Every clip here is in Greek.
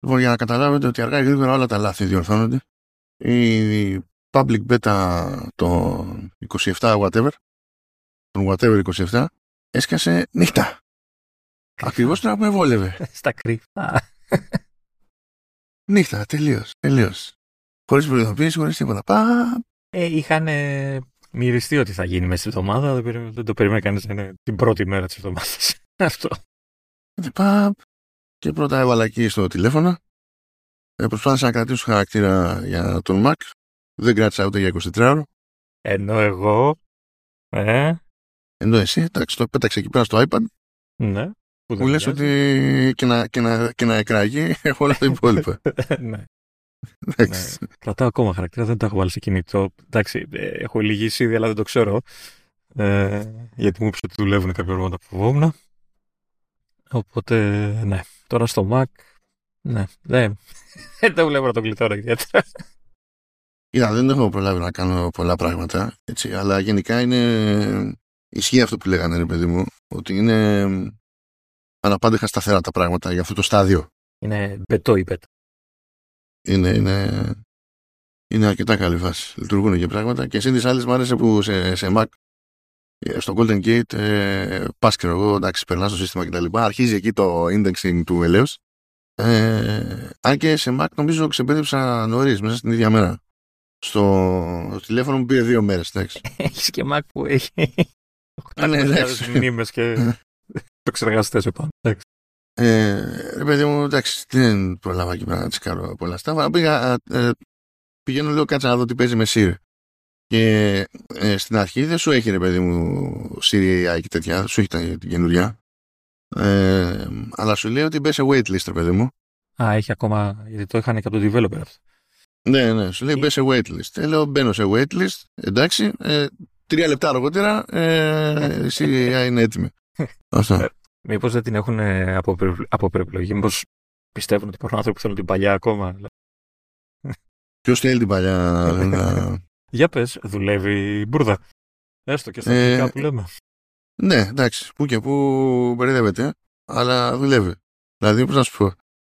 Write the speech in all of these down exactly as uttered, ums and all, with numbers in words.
Λοιπόν, για να καταλάβετε ότι αργά ή γρήγορα όλα τα λάθη διορθώνονται. Η public beta το είκοσι επτά whatever, τον whatever είκοσι επτά, έσκασε νύχτα. Ακριβώς τώρα που με βόλευε. Στα κρυφά. Νύχτα, τελείως, τελείως. Χωρίς προειδοποίηση, χωρίς τίποτα. Πα... Ε, είχαν ε, μυριστεί ότι θα γίνει μέσα στην εβδομάδα, δεν, δεν το περίμενε κανείς να είναι την πρώτη μέρα της εβδομάδας. Αυτό. Πα... Και πρώτα έβαλα εκεί στο τηλέφωνο. Ε, προσπάθησα να κρατήσω χαρακτήρα για τον Mac. Δεν κράτησα ούτε για εικοσιτετράωρο. Ενώ εγώ... Ε, Ενώ εσύ, εντάξει, το πέταξε εκεί πέρα στο iPad. ναι. Που Μου λες ότι και να, και να, και να εκραγεί έχω όλα τα υπόλοιπα. Ναι. Ναι. Κρατάω ακόμα χαρακτήρα, δεν τα έχω βάλει σε κινητό. Εντάξει, ε, έχω λυγίσει ήδη, αλλά δεν το ξέρω. Ε, γιατί μου είπες ότι δουλεύουν κάποια πράγματα που φοβόμουν. Οπότε, ναι. Τώρα στο Mac, ναι, δεν, δεν βλέπω να το γλιτώνω ιδιαίτερα. Είδα, δεν έχω προλάβει να κάνω πολλά πράγματα, έτσι, αλλά γενικά είναι... Ισχύει αυτό που λέγανε, ρε παιδί μου, ότι είναι αναπάντεχα σταθερά τα πράγματα για αυτό το στάδιο. Είναι μπετό η πέτα. Είναι, είναι, είναι αρκετά καλή βάση. Λειτουργούν και πράγματα. Και εσύ τις άλλες μου άρεσε που σε, σε Mac, στο Golden Gate, ε, πας και εγώ, εντάξει, περνάς το σύστημα κτλ. Αρχίζει εκεί το indexing του ελέους. Ε, αν και σε Mac νομίζω ξεπέδεψα νωρίς, μέσα στην ίδια μέρα. Στο τηλέφωνο μου πήρε δύο μέρες, εντάξει. Έχεις και Mac που έχει οκτακόσιες χιλιάδες μνήμες και το εξεργαστές επάνω. Ε, ρε παιδί μου, εντάξει, δεν προλάβα εκεί πέρα να τσικάρω πολλά στάφα. Πήγα, ε, πηγαίνω, λέω, κάτσα να δω τι παίζει με Siri. Και ε, στην αρχή δεν σου έχει, ρε παιδί μου, Siri έι άι και τέτοια, σου έχει τα, την καινούρια. Ε, αλλά σου λέει ότι μπες σε waitlist, ρε παιδί μου. Α, έχει ακόμα, γιατί το είχαν και από το developer αυτό. Ναι, ναι, σου λέει μπες σε waitlist. Ε, λέω, μπαίνω σε waitlist, εντάξει, ε, τρία λεπτά αργότερα ε, η Siri έι άι είναι έτοιμη. Αυτό. Μήπως δεν την έχουν αποπεριπλογή, μήπως πιστεύουν ότι υπάρχουν άνθρωποι που θέλουν την παλιά ακόμα. Ποιος θέλει την παλιά? Για πες, δουλεύει η μπουρδα. Έστω και στα αγγλικά ε, που λέμε. Ναι, εντάξει, που και που μπερδεύεται, αλλά δουλεύει. Δηλαδή, πώς να σου πω.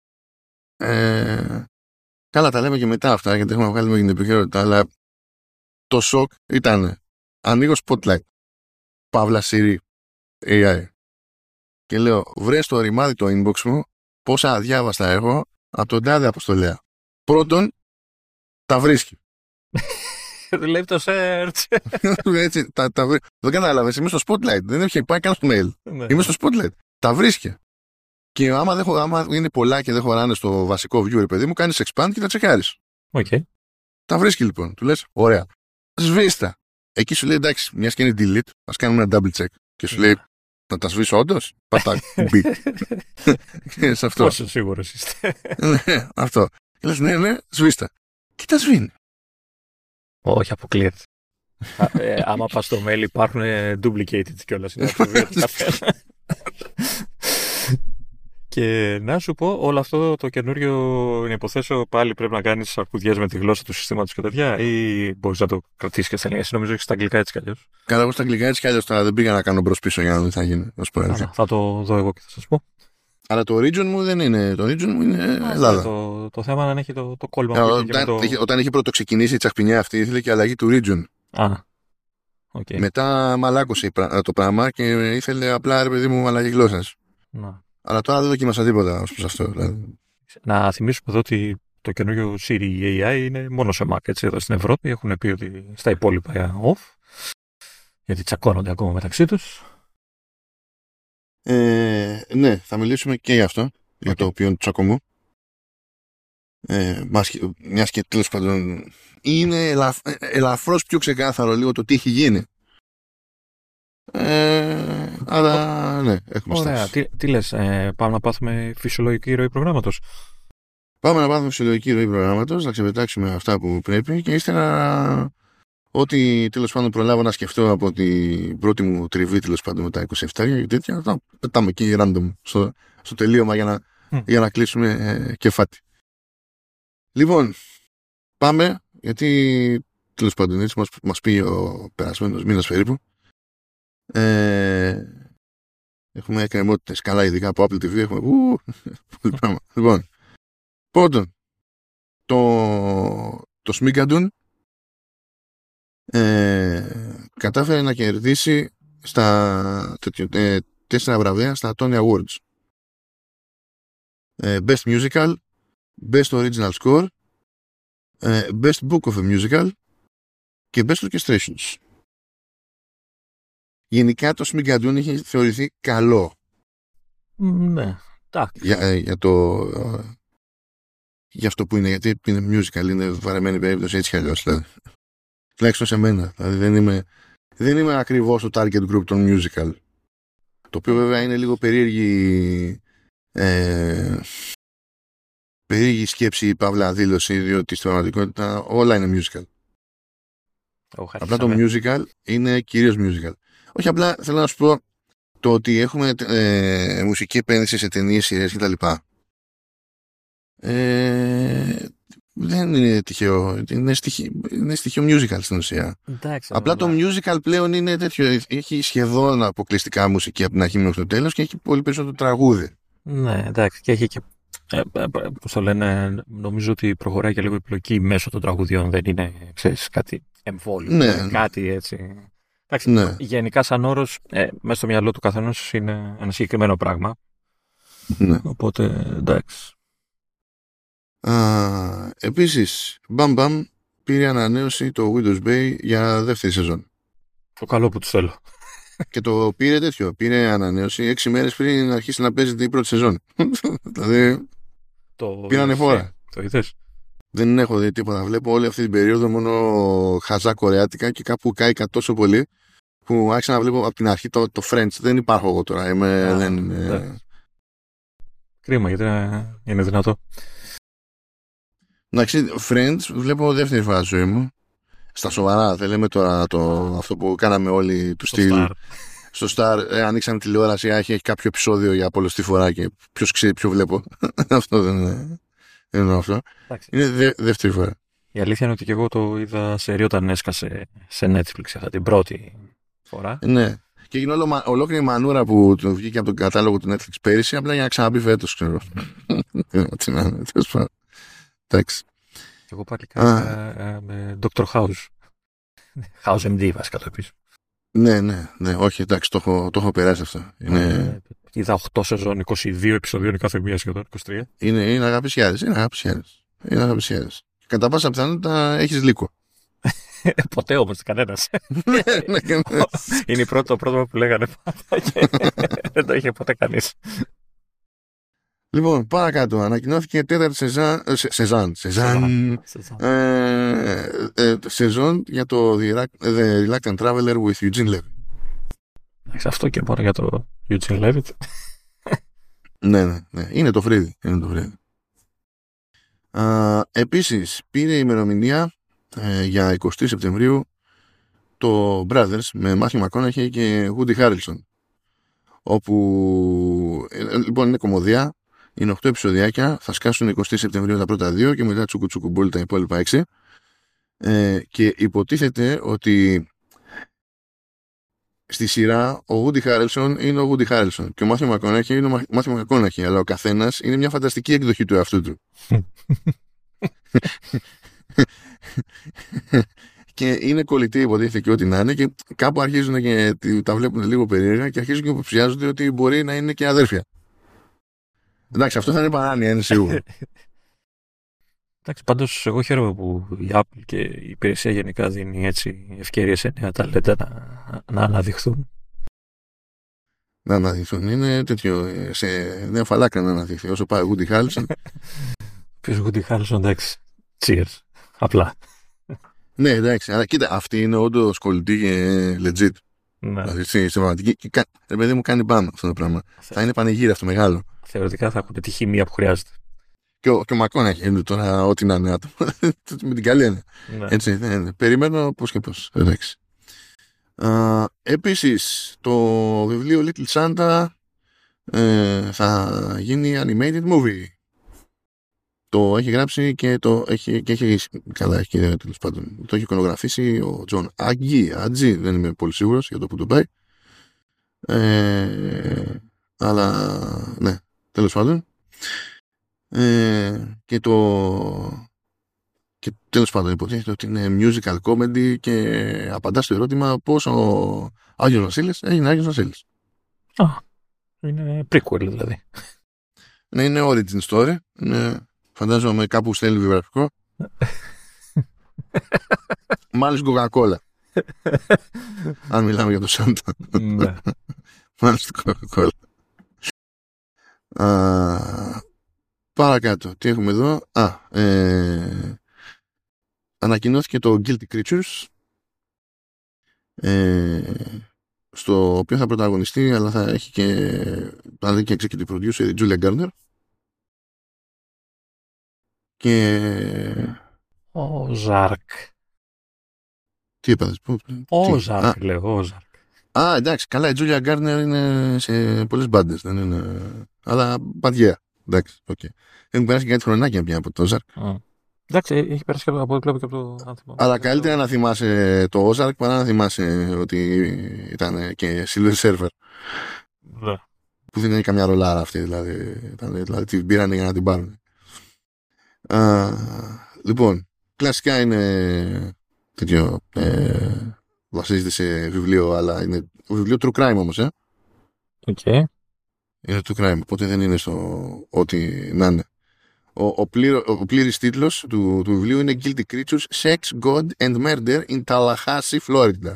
Ε, καλά, τα λέμε και μετά αυτά, γιατί έχουμε βγάλει με την επικαιρότητα, αλλά το σοκ ήταν ανοίγω Spotlight, παύλα Siri έι άι. Και λέω, βρες το ρημάδι το inbox μου, πόσα αδιάβαστα έχω από τον τάδε αποστολέα. Πρώτον, τα βρίσκει. Δουλεύει το search. Έτσι, τα, τα βρί... Δεν κατάλαβες, είμαι στο Spotlight. Δεν έχει πάει καν στο mail. Είμαι στο Spotlight. Τα βρίσκει. Και άμα, δεν, άμα είναι πολλά και δεν χωράνε στο βασικό view, παιδί μου, κάνεις expand και τα τσεκάρεις. Okay. Τα βρίσκει λοιπόν. Του λες, ωραία. Σβήστα. Εκεί σου λέει, εντάξει, μιας και είναι delete, ας κάνουμε ένα double check. Και σου λέει, να τα σβήσω όντως? Πατά κουμπί. Σε αυτό. Πόσο σίγουρος είστε? Ναι, αυτό. Και λες, ναι, ναι, σβήστα. Και τα σβήνει. Όχι, αποκλείεται. ε, άμα πας στο mail υπάρχουν duplicated κιόλας. Είναι και να σου πω, όλο αυτό το καινούριο, να υποθέσω, πάλι πρέπει να κάνεις αρκουδιές με τη γλώσσα του συστήματος και τέτοια, ή μπορείς να το κρατήσεις και στα ελληνικά? Εσύ νομίζω έχεις στα αγγλικά έτσι κι αλλιώς. Καλά, εγώ στα αγγλικά έτσι κι αλλιώς, τώρα δεν πήγα να κάνω μπρος πίσω για να δω τι θα γίνει. Άρα, θα το δω εγώ και θα σας πω. Αλλά το region μου δεν είναι. Το region μου είναι Ελλάδα. Το, το θέμα είναι αν έχει το, το κόλμα. Α, όταν, το... είχε, όταν είχε πρώτο ξεκινήσει η τσαχπινιά αυτή, ήθελε και αλλαγή του region. Α, okay. Μετά μαλάκωσε το πράγμα και ήθελε απλά, ρε παιδί μου, αλλαγή γλώσσας. Να. Αλλά τώρα δεν δοκίμασα τίποτα ως προς αυτό. Δηλαδή. Να θυμίσουμε εδώ ότι το καινούριο Siri έι άι είναι μόνο σε Mac, έτσι, εδώ στην Ευρώπη. Έχουν πει ότι στα υπόλοιπα off, γιατί τσακώνονται ακόμα μεταξύ τους. Ε, ναι, θα μιλήσουμε και για αυτό, okay. για το οποίο του τσακωμού. Ε, μιας και τέλος πάντων είναι ελαφ, ελαφρώς πιο ξεκάθαρο λίγο το τι έχει γίνει. Ε, αλλά ναι, έχουμε Ωραία. στάσει. Τι, τι λες, ε, πάμε να πάθουμε φυσιολογική ροή προγράμματος? Πάμε να πάθουμε φυσιολογική ροή προγράμματος, να ξεπετάξουμε αυτά που πρέπει και ύστερα ό,τι τέλος πάντων προλάβω να σκεφτώ από την πρώτη μου τριβή τέλος πάντων με τα είκοσι επτά και τέτοια, θα πετάμε εκεί random στο, στο τελείωμα για να, mm. για να κλείσουμε ε, κεφάτι. Λοιπόν, πάμε, γιατί τέλος πάντων έτσι μας, μας πει ο περασμένος μήνας περίπου. Ε, έχουμε εκκρεμότητες καλά, ειδικά από Apple τι βι, έχουμε ου, πολύ πράγμα. Λοιπόν, Πρώτον, το, το Σμίγκαντουν ε, κατάφερε να κερδίσει στα τέτοιο, ε, τέσσερα βραβεία στα Tony Awards. Ε, Best Musical, Best Original Score, ε, Best Book of a Musical και Best Orchestrations. Γενικά το Σμίγκαντουν είχε θεωρηθεί καλό. Ναι, εντάξει. Για, ε, για το... Ε, για αυτό που είναι, γιατί είναι musical, είναι βαρεμένη περίπτωση έτσι κι αλλιώς. Δηλαδή. Τουλάχιστον σε μένα. Δηλαδή δεν είμαι, δεν είμαι ακριβώς το target group των musical. Το οποίο βέβαια είναι λίγο περίεργη ε, περίεργη σκέψη ή παύλα δήλωση, διότι στην πραγματικότητα όλα είναι musical. Oh, απλά το musical είναι κυρίως musical. Όχι, απλά θέλω να σου πω το ότι έχουμε ε, μουσική επένδυση σε ταινίες, σειρές κτλ. Ε, δεν είναι τυχαίο. Είναι στοιχείο, είναι στοιχείο musical στην ουσία. Εντάξει, απλά το musical πλέον είναι τέτοιο. Έχει σχεδόν αποκλειστικά μουσική από την αρχή μέχρι το τέλος και έχει πολύ περισσότερο τραγούδι. Ναι, εντάξει. Και έχει και. Ε, ε, πώς το λένε, νομίζω ότι προχωράει και λίγο η πλοκή μέσω των τραγουδιών. Δεν είναι, ξέρεις, κάτι εμβόλιο. Ναι. Κάτι έτσι. Εντάξει, ναι. Γενικά, σαν όρος, ε, μέσα στο μυαλό του καθενός είναι ένα συγκεκριμένο πράγμα. Ναι. Οπότε, εντάξει. Α, επίσης, Bam Bam πήρε ανανέωση το Windows Bay για δεύτερη σεζόν. Το καλό που τους θέλω. Και το πήρε τέτοιο. Πήρε ανανέωση έξι μέρες πριν αρχίσει να παίζεται η πρώτη σεζόν. Δηλαδή, το πήρανε φόρα. Το είδες? Δεν έχω δει τίποτα. Βλέπω όλη αυτή την περίοδο μόνο χαζά κορεάτικα και κάπου κάηκα τόσο πολύ που άρχισα να βλέπω από την αρχή το, το French. Δεν υπάρχω εγώ τώρα. Είμαι, Α, δεν είναι... Κρίμα, γιατί είναι δυνατό. Εντάξει, Friends βλέπω δεύτερη φορά στη ζωή μου. Στα σοβαρά, δεν λέμε τώρα το, αυτό που κάναμε όλοι του στυλ. Star. Στο Star, ε, ανοίξαμε τηλεόραση, έχει, έχει κάποιο επεισόδιο για πολλωστή φορά και ποιος ξέρει ποιο βλέπω. Αυτό δεν είναι, δεν είναι αυτό. Εντάξει. Είναι δε, δεύτερη φορά. Η αλήθεια είναι ότι και εγώ το είδα σε ρί όταν έσκασε σε Netflix αυτά την πρώτη φορά. Ναι. Και έγινε όλο, ολόκληρη μανούρα που του βγήκε από τον κατάλογο του Netflix πέρυσι, απλά για να ξαναμπεί φέτος, ξέρω. Τι να είναι, τέλος πάντων. Εντάξει. Εγώ πάλι κάνα με Doctor House. House εμ ντι βασικά το επίσης. Ναι, ναι, ναι, όχι, εντάξει, το έχω, το έχω περάσει αυτό. Είναι... Είδα οκτώ σεζόν, είκοσι δύο επεισοδίων κάθε μία σχεδόν, είκοσι τρία. Είναι, είναι αγαπησιάδες, είναι αγαπησιάδες. Είναι αγαπησιάδες. Κατά πάσα πιθανότητα έχεις λύκο. Ποτέ όμως κανένας. Είναι πρώτο, το πρώτο που λέγανε πάντα και δεν το είχε ποτέ κανείς. Λοιπόν, παρακάτω. Ανακοινώθηκε τέταρτη σεζάν, σεζάν, σεζάν, ε, ε, σεζόν για το The Reluctant Traveler with Eugene Levitt. Αυτό και μόνο για το Eugene Levitt. Ναι, ναι, ναι. Είναι το φρύδι. Είναι το φρύδι. Α, επίσης, πήρε η ημερομηνία ε, για εικοστή Σεπτεμβρίου το Brothers με Matthew McConaughey και Woody Harrelson. Όπου, ε, λοιπόν, είναι κομμωδία. Είναι οκτώ επεισοδιάκια, θα σκάσουν εικοστή Σεπτεμβρίου τα πρώτα δύο και μετά τσουκου τσουκου μπούλ τα υπόλοιπα έξι. Ε, και υποτίθεται ότι στη σειρά ο Woody Harrelson είναι ο Woody Harrelson και ο Matthew McConaughey είναι ο Matthew McConaughey, αλλά ο καθένας είναι μια φανταστική εκδοχή του εαυτού του. Και είναι κολλητή, υποτίθεται και ό,τι να είναι, και κάπου αρχίζουν και τα βλέπουν λίγο περίεργα και αρχίζουν και υποψιάζονται ότι μπορεί να είναι και αδέρφια. Εντάξει, αυτό θα είναι παράνοια, είναι σίγουρο. Εντάξει, πάντως εγώ χαίρομαι που η Apple και η υπηρεσία γενικά δίνει έτσι ευκαιρίες σε νέα ταλέντα να, να αναδειχθούν. Να αναδειχθούν. Είναι τέτοιο, σε νέα φαλάκρα να αναδειχθεί. Όσο πάει ο Woody Harrelson. Ποιος Woody Harrelson, εντάξει. Cheers. Απλά. Ναι, εντάξει. Αλλά κοίτα, αυτή είναι όντως κολλητή και legit. Ναι. Δηλαδή, στην πραγματική. Ρε παιδί μου, κάνει μπαμ αυτό το πράγμα. Θε... Θα είναι πανηγύρι αυτό μεγάλο. Θεωρητικά θα έχουν τη χημεία που χρειάζεται. Και ο, και ο Μακόναχη είναι τώρα ό,τι να είναι άτομο. Με την καλή έννοια. Ναι. Έτσι, ναι, ναι. Περιμένω πώς και πώς. Εντάξει. Uh, επίσης, το βιβλίο Little Santa ε, θα γίνει animated movie. Το έχει γράψει και το έχει, και έχει καλά, έχει, τέλος πάντων, το έχει εικονογραφήσει ο Τζον Άγγι, Άτζι, δεν είμαι πολύ σίγουρος για το που το πάει. Ε, αλλά, ναι, τέλος πάντων. Ε, και το... Και τέλος πάντων υποτίθεται ότι είναι musical comedy και απαντά στο ερώτημα πώς ο Άγιος Βασίλης έγινε Άγιος Βασίλης. Α, είναι prequel δηλαδή. Ναι, είναι origin story. Είναι, φαντάζομαι κάπου στέλνει βιογραφικό. Μάλιστα Coca-Cola. Αν μιλάμε για το Σάντα. Ναι. Μάλιστα Coca-Cola. Α, παρακάτω. Τι έχουμε εδώ. Α, ε, ανακοινώθηκε το Guilty Creatures, ε, στο οποίο θα πρωταγωνιστεί, αλλά θα έχει και θα δει και executive producer η Julia Garner. Και Ο Ζάρκ. τι είπατε? Ο Ζάρκ λέω, ο Ζάρκ. Α, εντάξει, καλά, η Julia Garner είναι σε πολλές μπάντες, δεν είναι... Αλλά παντιέα, εντάξει, οκ. Okay. Έχουν περάσει και κάτι χρονάκια πια από το Ozark. Mm. Εντάξει, έχει περάσει και από, από, από το άνθρωπο. Αλλά καλύτερα να θυμάσαι το Ozark παρά να θυμάσαι ότι ήταν και Silver Surfer. Ναι. Που δεν είναι καμιά ρολάρα αυτή, δηλαδή. Ήταν, δηλαδή την πήρανε για να την πάρουν. Α, λοιπόν, κλασικά είναι τέτοιο... Ε, βασίζεται σε βιβλίο, αλλά είναι βιβλίο true crime όμως, ε. Οκ. Okay. Είναι true crime, οπότε δεν είναι στο ό,τι να είναι. Ο, ο, πλήρω, ο πλήρης τίτλος του, του βιβλίου είναι Guilty Creatures, Sex, God and Murder in Tallahassee, Florida.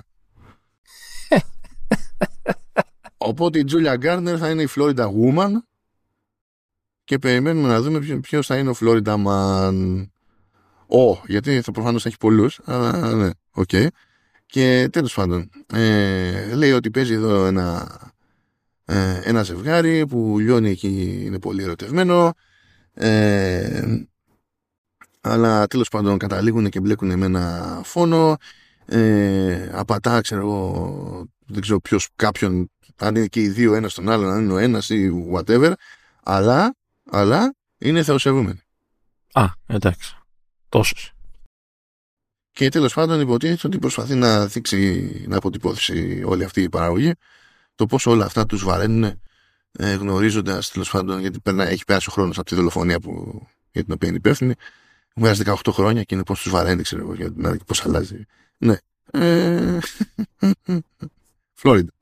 Οπότε η Julia Garner θα είναι η Florida Woman και περιμένουμε να δούμε ποιο, ποιος θα είναι ο Florida Man. Ω, oh, γιατί θα προφανώς έχει πολλούς, αλλά ναι, οκ. Okay. Και τέλος πάντων, ε, λέει ότι παίζει εδώ ένα, ε, ένα ζευγάρι που λιώνει εκεί, είναι πολύ ερωτευμένο, ε, αλλά τέλος πάντων καταλήγουν και μπλέκουν με ένα φόνο, ε, απατά, ξέρω εγώ, δεν ξέρω ποιος κάποιον, αν είναι και οι δύο ένας τον άλλον, αν είναι ο ένας ή whatever, αλλά, αλλά είναι θεοσεβούμενοι. Α, εντάξει. Τόσους. Και τέλος πάντων υποτίθεται ότι προσπαθεί να δείξει, να αποτυπώσει όλη αυτή η παραγωγή, το πόσο όλα αυτά τους βαραίνουν, ε, γνωρίζοντας τέλος πάντων, γιατί περνά, έχει πέρασει ο χρόνος από τη δολοφονία που, για την οποία είναι υπεύθυνη. Έχουν πέρασει δεκαοκτώ χρόνια και είναι πώς τους βαραίνει, ξέρω εγώ, για να δει πώς αλλάζει. Ναι. Ε... Φλόριντα.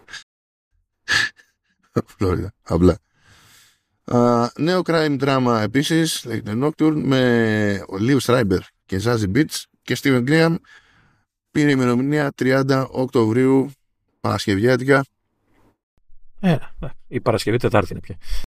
Φλόριντα, απλά. Uh, νέο crime drama επίσης, λέγεται Nocturne, με ο Liv Schreiber και Zazie Beetz και Steven Graham. Πήρε ημερομηνία τριάντα Οκτωβρίου, Παρασκευιάτικα. Ε, η Παρασκευή Τετάρτη είναι πια.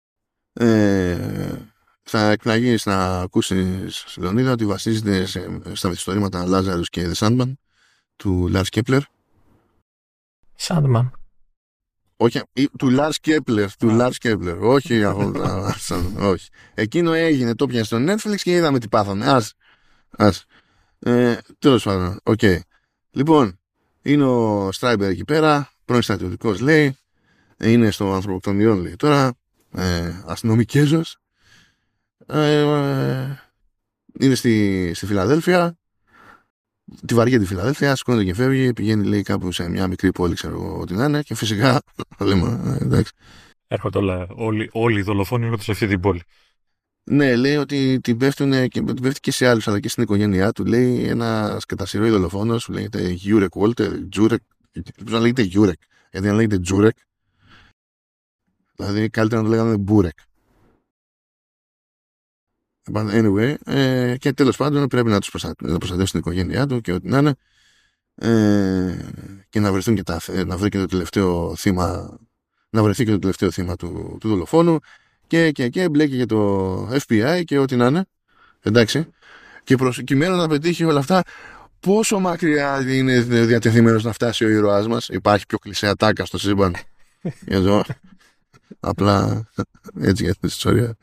Ε, θα εκπλαγείς να ακούσεις, Λεωνίδα, ότι βασίζεται σε, στα μυθιστορήματα Lazarus και The Sandman του Lars Kepler. Sandman. Όχι, του Lars Kepler, του Lars Kepler. Όχι, όχι. Εκείνο έγινε, το πιάνε στο Netflix και είδαμε τι πάθαμε. Ας, ας. Ε, τέλος πάντων, οκ. Okay. Λοιπόν, είναι ο Στράιμπερ εκεί πέρα, πρώην στρατιωτικός λέει, είναι στο ανθρωποκτονιών λέει τώρα, ε, αστυνομικέζος, ε, ε, είναι στη, στη Φιλαδέλφια, τη βαριέται τη Φιλαδέλφια, σηκώνεται και φεύγει, πηγαίνει λέει κάπου σε μια μικρή πόλη, ξέρω εγώ ό,τι να είναι, και φυσικά, λέμε, εντάξει. Έρχονται όλα, όλοι, όλοι οι δολοφόνοι είναι σε αυτή την πόλη. Ναι, λέει ότι την πέφτουν και, την πέφτει και σε άλλους, αλλά και στην οικογένειά του. Λέει ένας κατά σειρό δολοφόνος που λέγεται Γιούρεκ Walter, Τζούρεκ, πώς να λέγεται Γιούρεκ, γιατί να λέγεται Τζούρεκ, δηλαδή καλύτερα να το λέγαμε Μπούρεκ. Anyway, ε, και τέλος πάντων πρέπει να τους προστατεύσει την οικογένειά του και ό,τι να είναι, ε, και να βρεθούν και τα, να βρει και το τελευταίο θύμα, να βρεθεί και το τελευταίο θύμα του, του δολοφόνου. Και, και, και μπλέκει και το εφ μπι άι και ό,τι να είναι. Εντάξει. Και προκειμένου να πετύχει όλα αυτά, πόσο μακριά είναι διατεθειμένος να φτάσει ο ήρωάς μας. Υπάρχει πιο κλισέ ατάκα στο σύμπαν. Εδώ. Απλά έτσι για την ιστορία.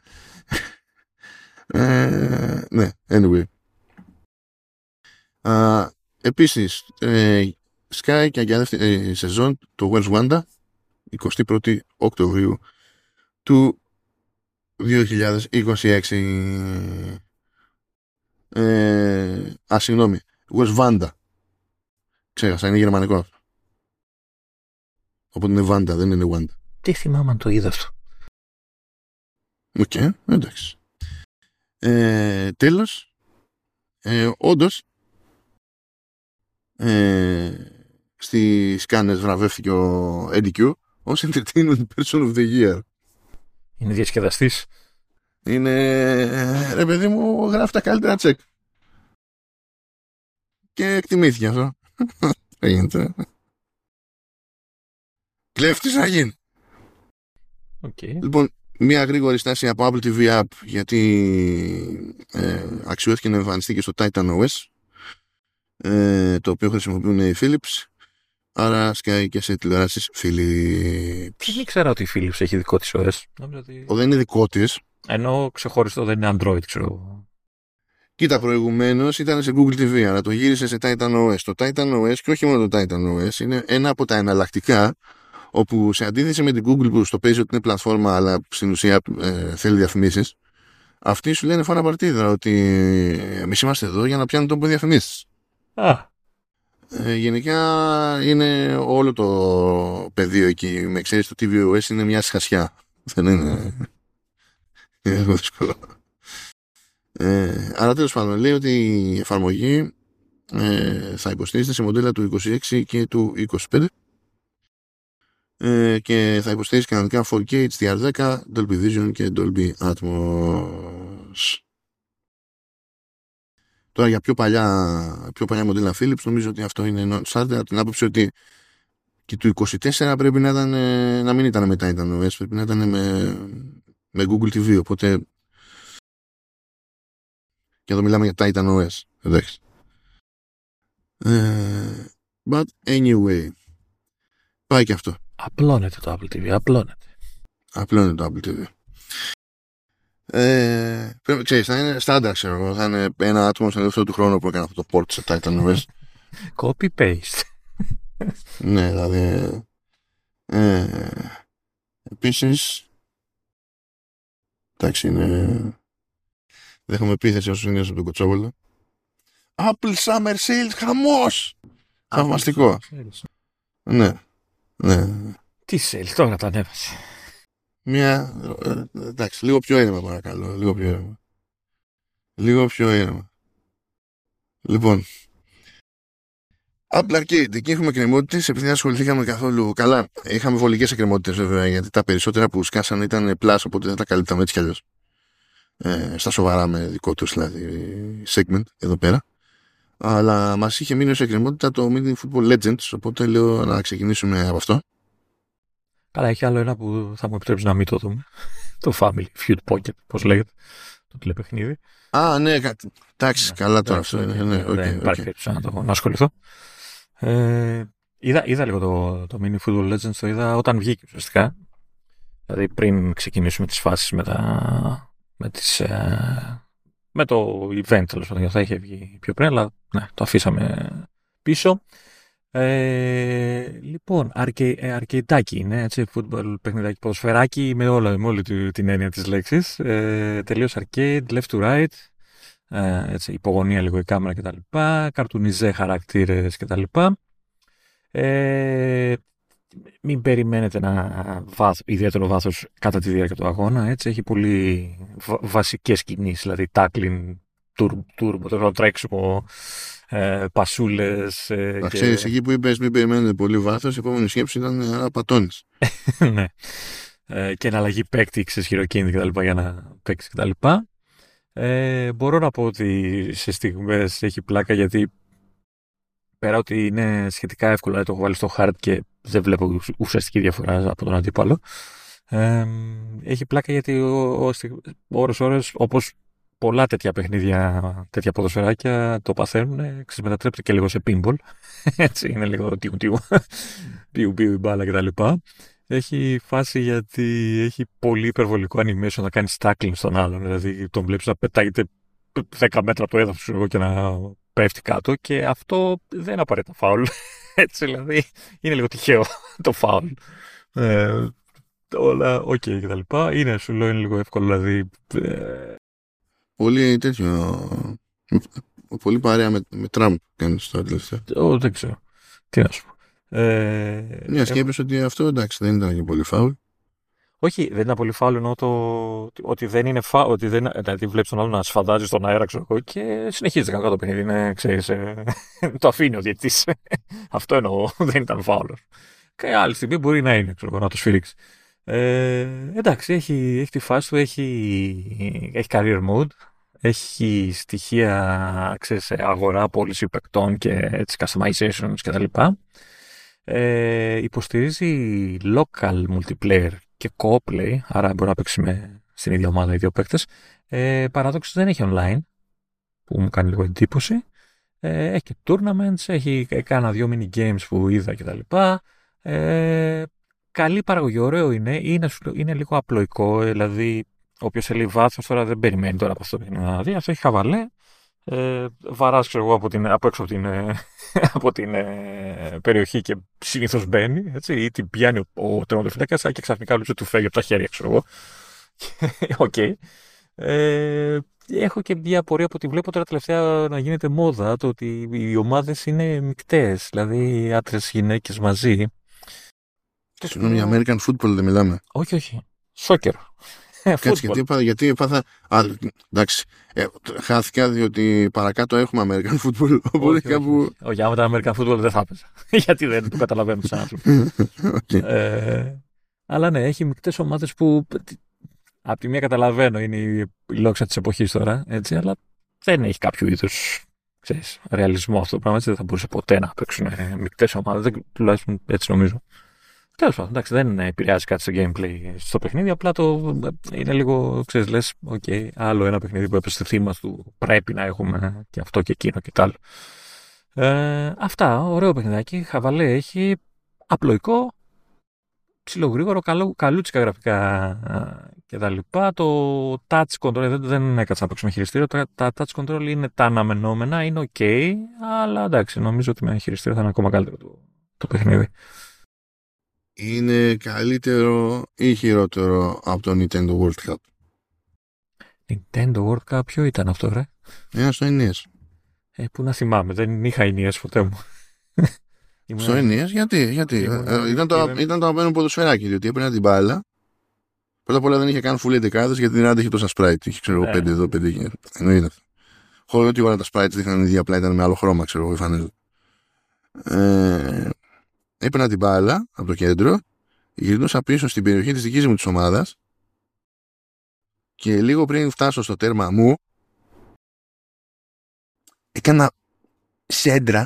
ε, ναι, anyway. Uh, επίσης, ε, Sky και για δεύτερη σεζόν το Where's Wanda, εικοστή πρώτη Οκτωβρίου του δύο χιλιάδες είκοσι έξι. Ε, α, συγγνώμη. Where's Wanda. Ξέχασα, είναι γερμανικό αυτό. Οπότε είναι Wanda, δεν είναι Wanda. Τι θυμάμαι αν το είδα αυτό. Οκ, okay, εντάξει. Ε, τέλος, ε, όντως, ε, στις Κάνες βραβεύτηκε ο Eddie Q ως Entertainment Person of the Year. Είναι διασκεδαστής. Είναι, ρε παιδί μου, γράφει τα καλύτερα τσεκ. Και εκτιμήθηκε αυτό. Έγινε. Κλέφτης να γίνει. Okay. Λοιπόν, μία γρήγορη στάση από Apple τι βι App, γιατί ε, αξιώθηκε να εμφανιστεί και στο TitanOS, ε, το οποίο χρησιμοποιούν οι Philips, άρα σκάει και σε τηλεοράσεις Philips. Δεν ήξερα ότι η Philips έχει δικό της ο ες. Ότι... Ο, δεν είναι δικό της. Ενώ ξεχωριστό, δεν είναι Android, ξέρω. Κοίτα, προηγουμένως ήταν σε Google τι βι, αλλά το γύρισε σε TitanOS. Το TitanOS, και όχι μόνο το TitanOS, είναι ένα από τα εναλλακτικά, όπου σε αντίθεση με την Google που στο παίζει ότι είναι πλατφόρμα, αλλά στην ουσία ε, θέλει διαφημίσεις, αυτοί σου λένε φάνα παρτίδα ότι εμείς είμαστε εδώ για να πιάνουν τόπο διαφημίσεις. Α. Ε, γενικά είναι όλο το πεδίο εκεί, με εξαίρεση το τι βι ο ες, είναι μια σχασιά. Δεν είναι... είναι λίγο δύσκολο. Ε, άρα τέλος πάντων λέει ότι η εφαρμογή ε, θα υποστηρίζεται σε μοντέλα του είκοσι έξι και του είκοσι πέντε ε, και θα υποστηρίζει κανονικά φορ κέι, έιτς ντι αρ δέκα, Dolby Vision και Dolby Atmos. Τώρα για πιο παλιά, πιο παλιά μοντέλα Philips νομίζω ότι αυτό είναι non-starter, από την άποψη ότι και του είκοσι τέσσερα πρέπει να, ήταν, να μην ήταν με TitanOS, πρέπει να ήταν με, με Google τι βι, οπότε και εδώ μιλάμε για TitanOS, εντάξει. Uh, but anyway, πάει και αυτό. Απλώνεται το Apple τι βι, απλώνεται. Απλώνεται το Apple τι βι. Ε, πρέπει, ξέρεις, θα είναι στάνταρ, ξέρω εγώ. Θα είναι ένα άτομο στον ελεύθερο του χρόνου που έκανε αυτό το port σε TitanOS. Copy-paste. Ναι, δηλαδή. Ε, επίσης, εντάξει, είναι... Δέχομαι επίθεση όσους είναι από τον Κοτσόβολο. Apple Summer Sales, χαμός! Θαυμαστικό. Ναι, ναι. Τι sales, τώρα τα ανέβασε. Μια, εντάξει, λίγο πιο ήρεμα παρακαλώ, λίγο πιο ήρεμα. Λίγο πιο ήρεμα. Λοιπόν, Apple Arcade, εκεί έχουμε εκκρεμότητες, επειδή δεν ασχοληθήκαμε καθόλου καλά. Είχαμε βολικές εκκρεμότητες βέβαια, γιατί τα περισσότερα που σκάσαν ήταν plus, οπότε δεν τα καλύπταμε έτσι κι αλλιώς. Ε, στα σοβαρά με δικό τους δηλαδή segment εδώ πέρα. Αλλά μας είχε μείνει ως εκκρεμότητα το Mini Football Legends, οπότε λέω να ξεκινήσουμε από αυτό. Καλά, έχει άλλο ένα που θα μου επιτρέψει να μην το δούμε. Το Family Feud Pocket, πώς λέγεται, το τηλεπαιχνίδι. Α, ναι, εντάξει, ναι, καλά τώρα αυτό. Ναι, ναι, ναι, okay, δεν υπάρχει περίπτωση okay. να, να ασχοληθώ. Ε, είδα, είδα λίγο το, το Mini Football Legends, το είδα όταν βγήκε ουσιαστικά. Δηλαδή πριν ξεκινήσουμε τις φάσεις με, τα, με, τις, ε, με το event, τέλος πάντων, θα είχε βγει πιο πριν, αλλά ναι, το αφήσαμε πίσω. Ε, λοιπόν, αρκεϊτάκι είναι, έτσι, football, παιχνιδάκι, ποδοσφαιράκι, με, όλα, με όλη την έννοια της λέξης. Ε, τελείως arcade, left to right, ε, έτσι, υπογωνία λίγο η κάμερα κτλ. Καρτουνιζέ χαρακτήρες κτλ. Ε, μην περιμένετε ένα βάθ, ιδιαίτερο βάθος κατά τη διάρκεια του αγώνα, έτσι, έχει πολύ βα- βασικές κινήσεις, δηλαδή tackling, turbo, το τρέξιμο, ε, πασούλες. Ε, Θα και... ξέρεις, εκεί που είπες μην περιμένετε πολύ βάθος, η επόμενη σκέψη ήταν άρα πατώνεις. Ναι. Ε, και εναλλαγή παίκτη, ξέρεις, χειροκίνητη κτλ. Για να παίξει κτλ. Ε, μπορώ να πω ότι σε στιγμές έχει πλάκα, γιατί πέρα ότι είναι σχετικά εύκολο να το έχω βάλει στο hard και δεν βλέπω ουσιαστική διαφορά από τον αντίπαλο. Ε, έχει πλάκα γιατί ώρες ώρες, όπως πολλά τέτοια παιχνίδια, τέτοια ποδοσφαιράκια το παθαίνουν, μετατρέπεται και λίγο σε pinball. Έτσι, είναι λίγο τιου τιου, πιου πιου η μπάλα κτλ. Έχει φάση γιατί έχει πολύ υπερβολικό animation να κάνει tackling στον άλλον. Δηλαδή τον βλέπεις να πετάγεται δέκα μέτρα από το έδαφος και να πέφτει κάτω, και αυτό δεν είναι απαραίτητα φάουλ. Έτσι, δηλαδή είναι λίγο τυχαίο το φάουλ. Ε, όλα οκ okay, κτλ. Είναι, σου λέω, είναι λίγο εύκολο, δηλαδή. Ε, πολύ τέτοιο. Πολύ παρέα με, με Τραμπ κάνεις το τελευταίο. Oh, δεν ξέρω. Τι να σου πω. Ε, Μια σκέψη ε... ότι αυτό εντάξει δεν ήταν και πολύ φάουλ. Όχι, δεν είναι πολύ φάουλ, εννοώ το ότι δεν είναι φάουλ, ότι δεν, δηλαδή βλέπεις τον άλλο να σφαδάζει στον αέρα, ξέρω εγώ, και συνεχίζει κανένα το παιχνίδι, είναι, ξέρεις, ε, το αφήνει ο διαιτητής. Αυτό εννοώ, δεν ήταν φάουλ. Και άλλη στιγμή μπορεί να είναι, ξέρω εγώ, να το σφυρίξει. Ε, εντάξει, έχει, έχει τη φάση του, έχει, έχει career mode, έχει στοιχεία, ξέρεις, αγορά, πώληση παικτών και έτσι, customizations κτλ. Ε, υποστηρίζει local multiplayer και co-op play, άρα μπορεί να παίξει με, στην ίδια ομάδα οι δύο παίκτες. Ε, παραδόξως δεν έχει online, που μου κάνει λίγο εντύπωση. Ε, έχει και tournaments, έχει κάνα δυο mini games που είδα κτλ. Ε, καλή παραγωγή, ωραίο είναι, είναι, είναι λίγο απλοϊκό, δηλαδή όποιος θέλει βάθος τώρα δεν περιμένει τώρα από αυτό να δει, αυτό έχει χαβαλέ. Ε, βαράς, ξέρω εγώ, από, την, από έξω από την, από την ε, περιοχή και συνήθως μπαίνει, έτσι, ή την πιάνει ο, ο τερματοφύλακας και ξαφνικά λούτσε του φεύγει από τα χέρια, ξέρω εγώ. Οκ. Okay. Ε, έχω και μια απορία που τη βλέπω τώρα τελευταία να γίνεται μόδα, το ότι οι ομάδες είναι μεικτές, δηλαδή άντρες, γυναίκες μαζί. Συγγνώμη, American football δεν μιλάμε. Όχι, όχι. Soccer. Κάτσε, γιατί έπαθα, γιατί έπαθα... Α, εντάξει, ε, χάθηκα διότι παρακάτω έχουμε American football, οπότε όχι, κάπου... Όχι, όχι, άμα ήταν American football δεν θα έπαιζα, γιατί δεν το καταλαβαίνω σαν άνθρωπο. Okay. Ε, αλλά ναι, έχει μικτές ομάδες που από τη μία καταλαβαίνω, είναι η λόξα της εποχής τώρα, έτσι, αλλά δεν έχει κάποιο είδους, ξέρεις, ρεαλισμό αυτό το πράγμα, έτσι, δεν θα μπορούσε ποτέ να παίξουν μικτές ομάδες, δεν, τουλάχιστον έτσι νομίζω. Τέλος πάντων, εντάξει, δεν επηρεάζει κάτι στο gameplay στο παιχνίδι, απλά το είναι λίγο, ξέρεις, λες, οκ, okay, άλλο ένα παιχνίδι που έπεσε θύμα του, πρέπει να έχουμε και αυτό και εκείνο και τ' άλλο. Ε, αυτά, ωραίο παιχνιδάκι, χαβαλέ έχει, απλοϊκό, ψιλογρήγορο, καλό, καλούτσικα γραφικά και τα λοιπά. Το touch control, δεν, δεν έκατσα να παίξω με χειριστήριο, τα, τα touch control είναι τα αναμενόμενα, είναι ok, αλλά εντάξει, νομίζω ότι με χειριστήριο θα είναι ακόμα καλύτερο το, το παιχνίδι. Είναι καλύτερο ή χειρότερο από το Nintendo World Cup? Nintendo World Cup, ποιο ήταν αυτό, ρε? Ένα στο εν ι ες. Ε, πού να θυμάμαι, δεν είχα εν ι ες ποτέ μου. Στο εν ι ες, γιατί, γιατί. Ήμουν... Ε, ήταν, το, ήμουν... ήταν το αγαπημένο ποδοσφαιράκι, διότι έπαιρνα την μπάλα. Πρώτα απ' όλα δεν είχε καν full εντεκάδες, γιατί δεν άντεχε τόσα sprite. Είχε, ξέρω εγώ, πέντε εδώ, πέντε εκεί. Εννοείται. Χωρίς ότι όλα τα sprites δείχναν ίδια, απλά ήταν με άλλο χρώμα, ξέρω εγώ, η φανέλα. Ε, έπαιρνα την μπάλα από το κέντρο, γυρνούσα πίσω στην περιοχή της δικής μου της ομάδας και λίγο πριν φτάσω στο τέρμα μου, έκανα σέντρα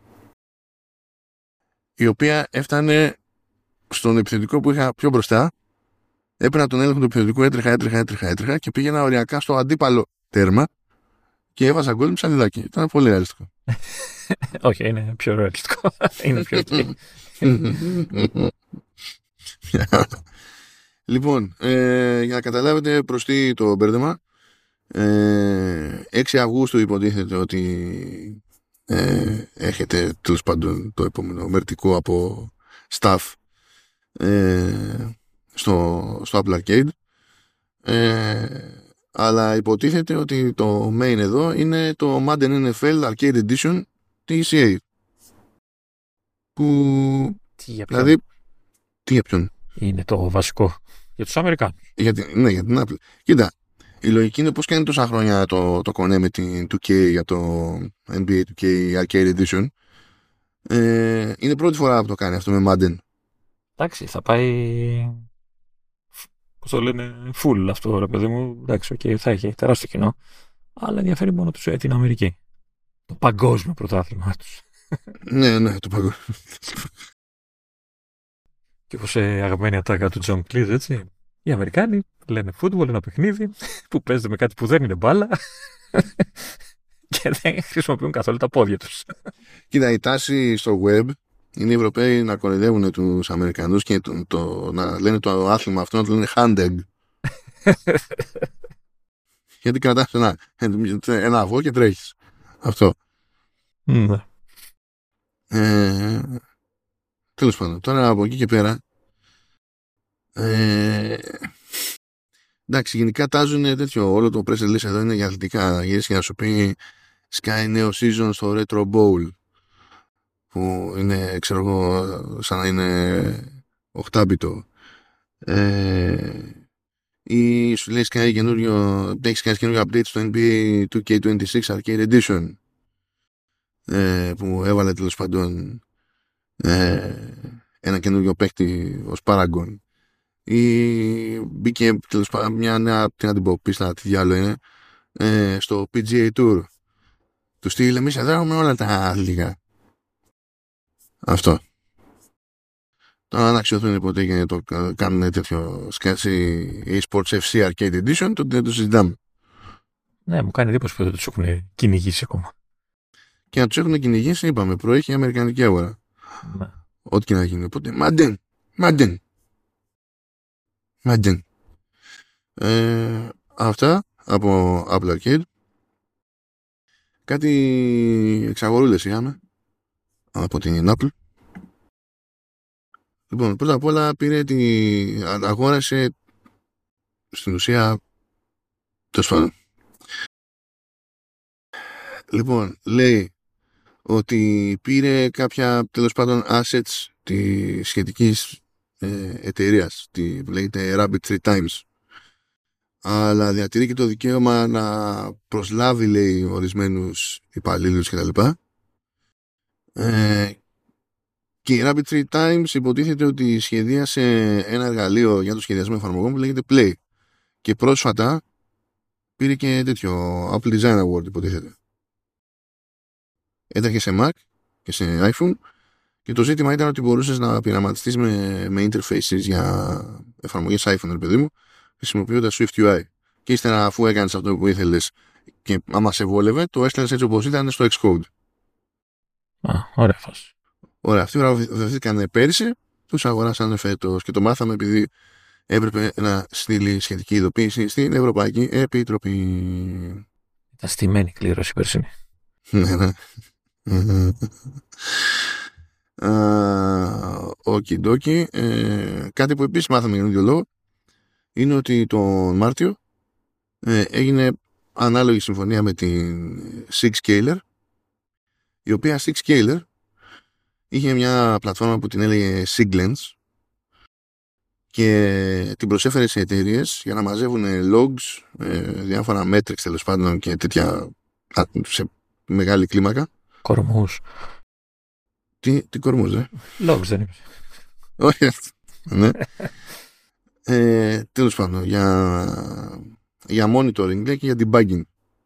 η οποία έφτανε στον επιθετικό που είχα πιο μπροστά. Έπαιρνα τον έλεγχο του επιθετικού, έτρεχα, έτρεχα, έτρεχα, έτρεχα και πήγαινα οριακά στο αντίπαλο τέρμα και έβαζα γκολ με ψαλιδάκι. Ήταν πολύ ρεαλιστικό. Όχι, είναι πιο ρεαλιστικό. Είναι πιο Λοιπόν, ε, για να καταλάβετε προς τι το μπέρδεμα, ε, έξι Αυγούστου υποτίθεται ότι ε, έχετε τέλος πάντων το επόμενο μερτικό από staff ε, στο, στο Apple Arcade, ε, αλλά υποτίθεται ότι το main εδώ είναι το Madden εν εφ ελ Arcade Edition τι σι έι, που τι για δηλαδή τι για ποιον είναι το βασικό για τους Αμερικάνους. Για την, ναι, για την Apple. Κοίτα, η λογική είναι πως κάνει τόσα χρόνια το, το κονέ με την του κέι για το εν μπι έι του κέι Arcade Edition. Ε, είναι πρώτη φορά που το κάνει αυτό με Madden. Εντάξει, θα πάει, πώς το λένε, full αυτό, ρε παιδί μου. Εντάξει, okay, θα έχει τεράστιο κοινό, αλλά ενδιαφέρει μόνο τους, ε, την Αμερική. Το παγκόσμιο πρωτάθλημα τους. Ναι, ναι, το παγκόσμιο. Και όπως ε, αγαπημένη ατάκα του Τζον Κλίζ, έτσι. Οι Αμερικάνοι λένε football, ένα παιχνίδι που παίζεται με κάτι που δεν είναι μπάλα και δεν χρησιμοποιούν καθόλου τα πόδια τους. Κοίτα, η τάση στο web είναι οι Ευρωπαίοι να κοροϊδεύουν τους Αμερικανούς και το, το, να λένε το άθλημα αυτό, να το λένε handegg. Γιατί κρατάς ένα, ένα αυγό και τρέχεις. Αυτό. Mm. Ε, τέλος πάντων, τώρα από εκεί και πέρα, ε, εντάξει, γενικά τάζουν τέτοιο, όλο το press release εδώ είναι για αθλητικά, γυρίσει για να σου πει Sky νέο season στο Retro Bowl, που είναι, ξέρω εγώ, σαν να είναι οχτάμπιτο. Ε, ή σου λέει σκάει καινούριο, έχεις κάνει καινούριο update στο N B A two K twenty-six Arcade Edition, ε, που έβαλε τέλος πάντων ε, ένα καινούριο παίκτη ως Paragon, ή μπήκε τέλος πάντων μια νέα, τι να την πω, πίστα, τι διάλογο είναι, ε, στο πι τζι έι Tour του στυλ, εμείς εδώ έχουμε όλα τα αθλητικά. Αυτό. Τώρα αν αξιωθούν ποτέ και το κάνουν τέτοιο σκάτσι eSports εφ σι Arcade Edition, τότε δεν το συζητάμε. Ναι, μου κάνει εντύπωση που δεν τους έχουν κυνηγήσει ακόμα. Και να τους έχουν κυνηγήσει, είπαμε, προέχει η αμερικανική αγορά. Ναι. Ό,τι και να γίνει. Οπότε, μαντεν, μαντεν. Μαντεν. Ε, αυτά από Apple Arcade. Κάτι εξαγορούλες είχαμε από την Apple. Λοιπόν, πρώτα απ' όλα πήρε τη... αγόρασε στην ουσία το σφάλμα. Λοιπόν, λέει ότι πήρε κάποια τέλος πάντων assets της σχετικής ε, εταιρείας, τη λέγεται Rabbit Three Times, αλλά διατηρεί και το δικαίωμα να προσλάβει, λέει, ορισμένους υπαλλήλους κτλ. Ε, και η Rabbit Three Times υποτίθεται ότι σχεδίασε ένα εργαλείο για το σχεδιασμό εφαρμογών που λέγεται Play, και πρόσφατα πήρε και τέτοιο Apple Design Award, υποτίθεται. Έτρεχε σε Mac και σε iPhone, και το ζήτημα ήταν ότι μπορούσες να πειραματιστείς με, με interfaces για εφαρμογές iPhone, ρε παιδί μου, χρησιμοποιώντας SwiftUI. Και ύστερα, αφού έκανες αυτό που ήθελες και άμα σε βόλευε, το έστελνες έτσι όπως ήταν στο Xcode. Α, ωραία φάση. Ωραία, αυτοί βραβευθήκαν πέρυσι, τους αγοράσανε φέτος και το μάθαμε επειδή έπρεπε να στείλει σχετική ειδοποίηση στην Ευρωπαϊκή Επιτροπή. Ήταν στημένη κλήρωση περσινή. Ναι, ναι. Οκιντόκι. Ε, κάτι που επίσης μάθαμε για τον ίδιο λόγο είναι ότι τον Μάρτιο ε, έγινε ανάλογη συμφωνία με την Sixscaler, η οποία Sixscaler είχε μια πλατφόρμα που την έλεγε Siglens και την προσέφερε σε εταιρείες για να μαζεύουν logs, ε, διάφορα metrics τέλος πάντων και τέτοια σε μεγάλη κλίμακα. Κορμούς. Τι, τι κορμούς, δε. Logs δεν είπες. Όχι αυτό. Ναι. ε, τέλος πάντων, για, για monitoring και για debugging.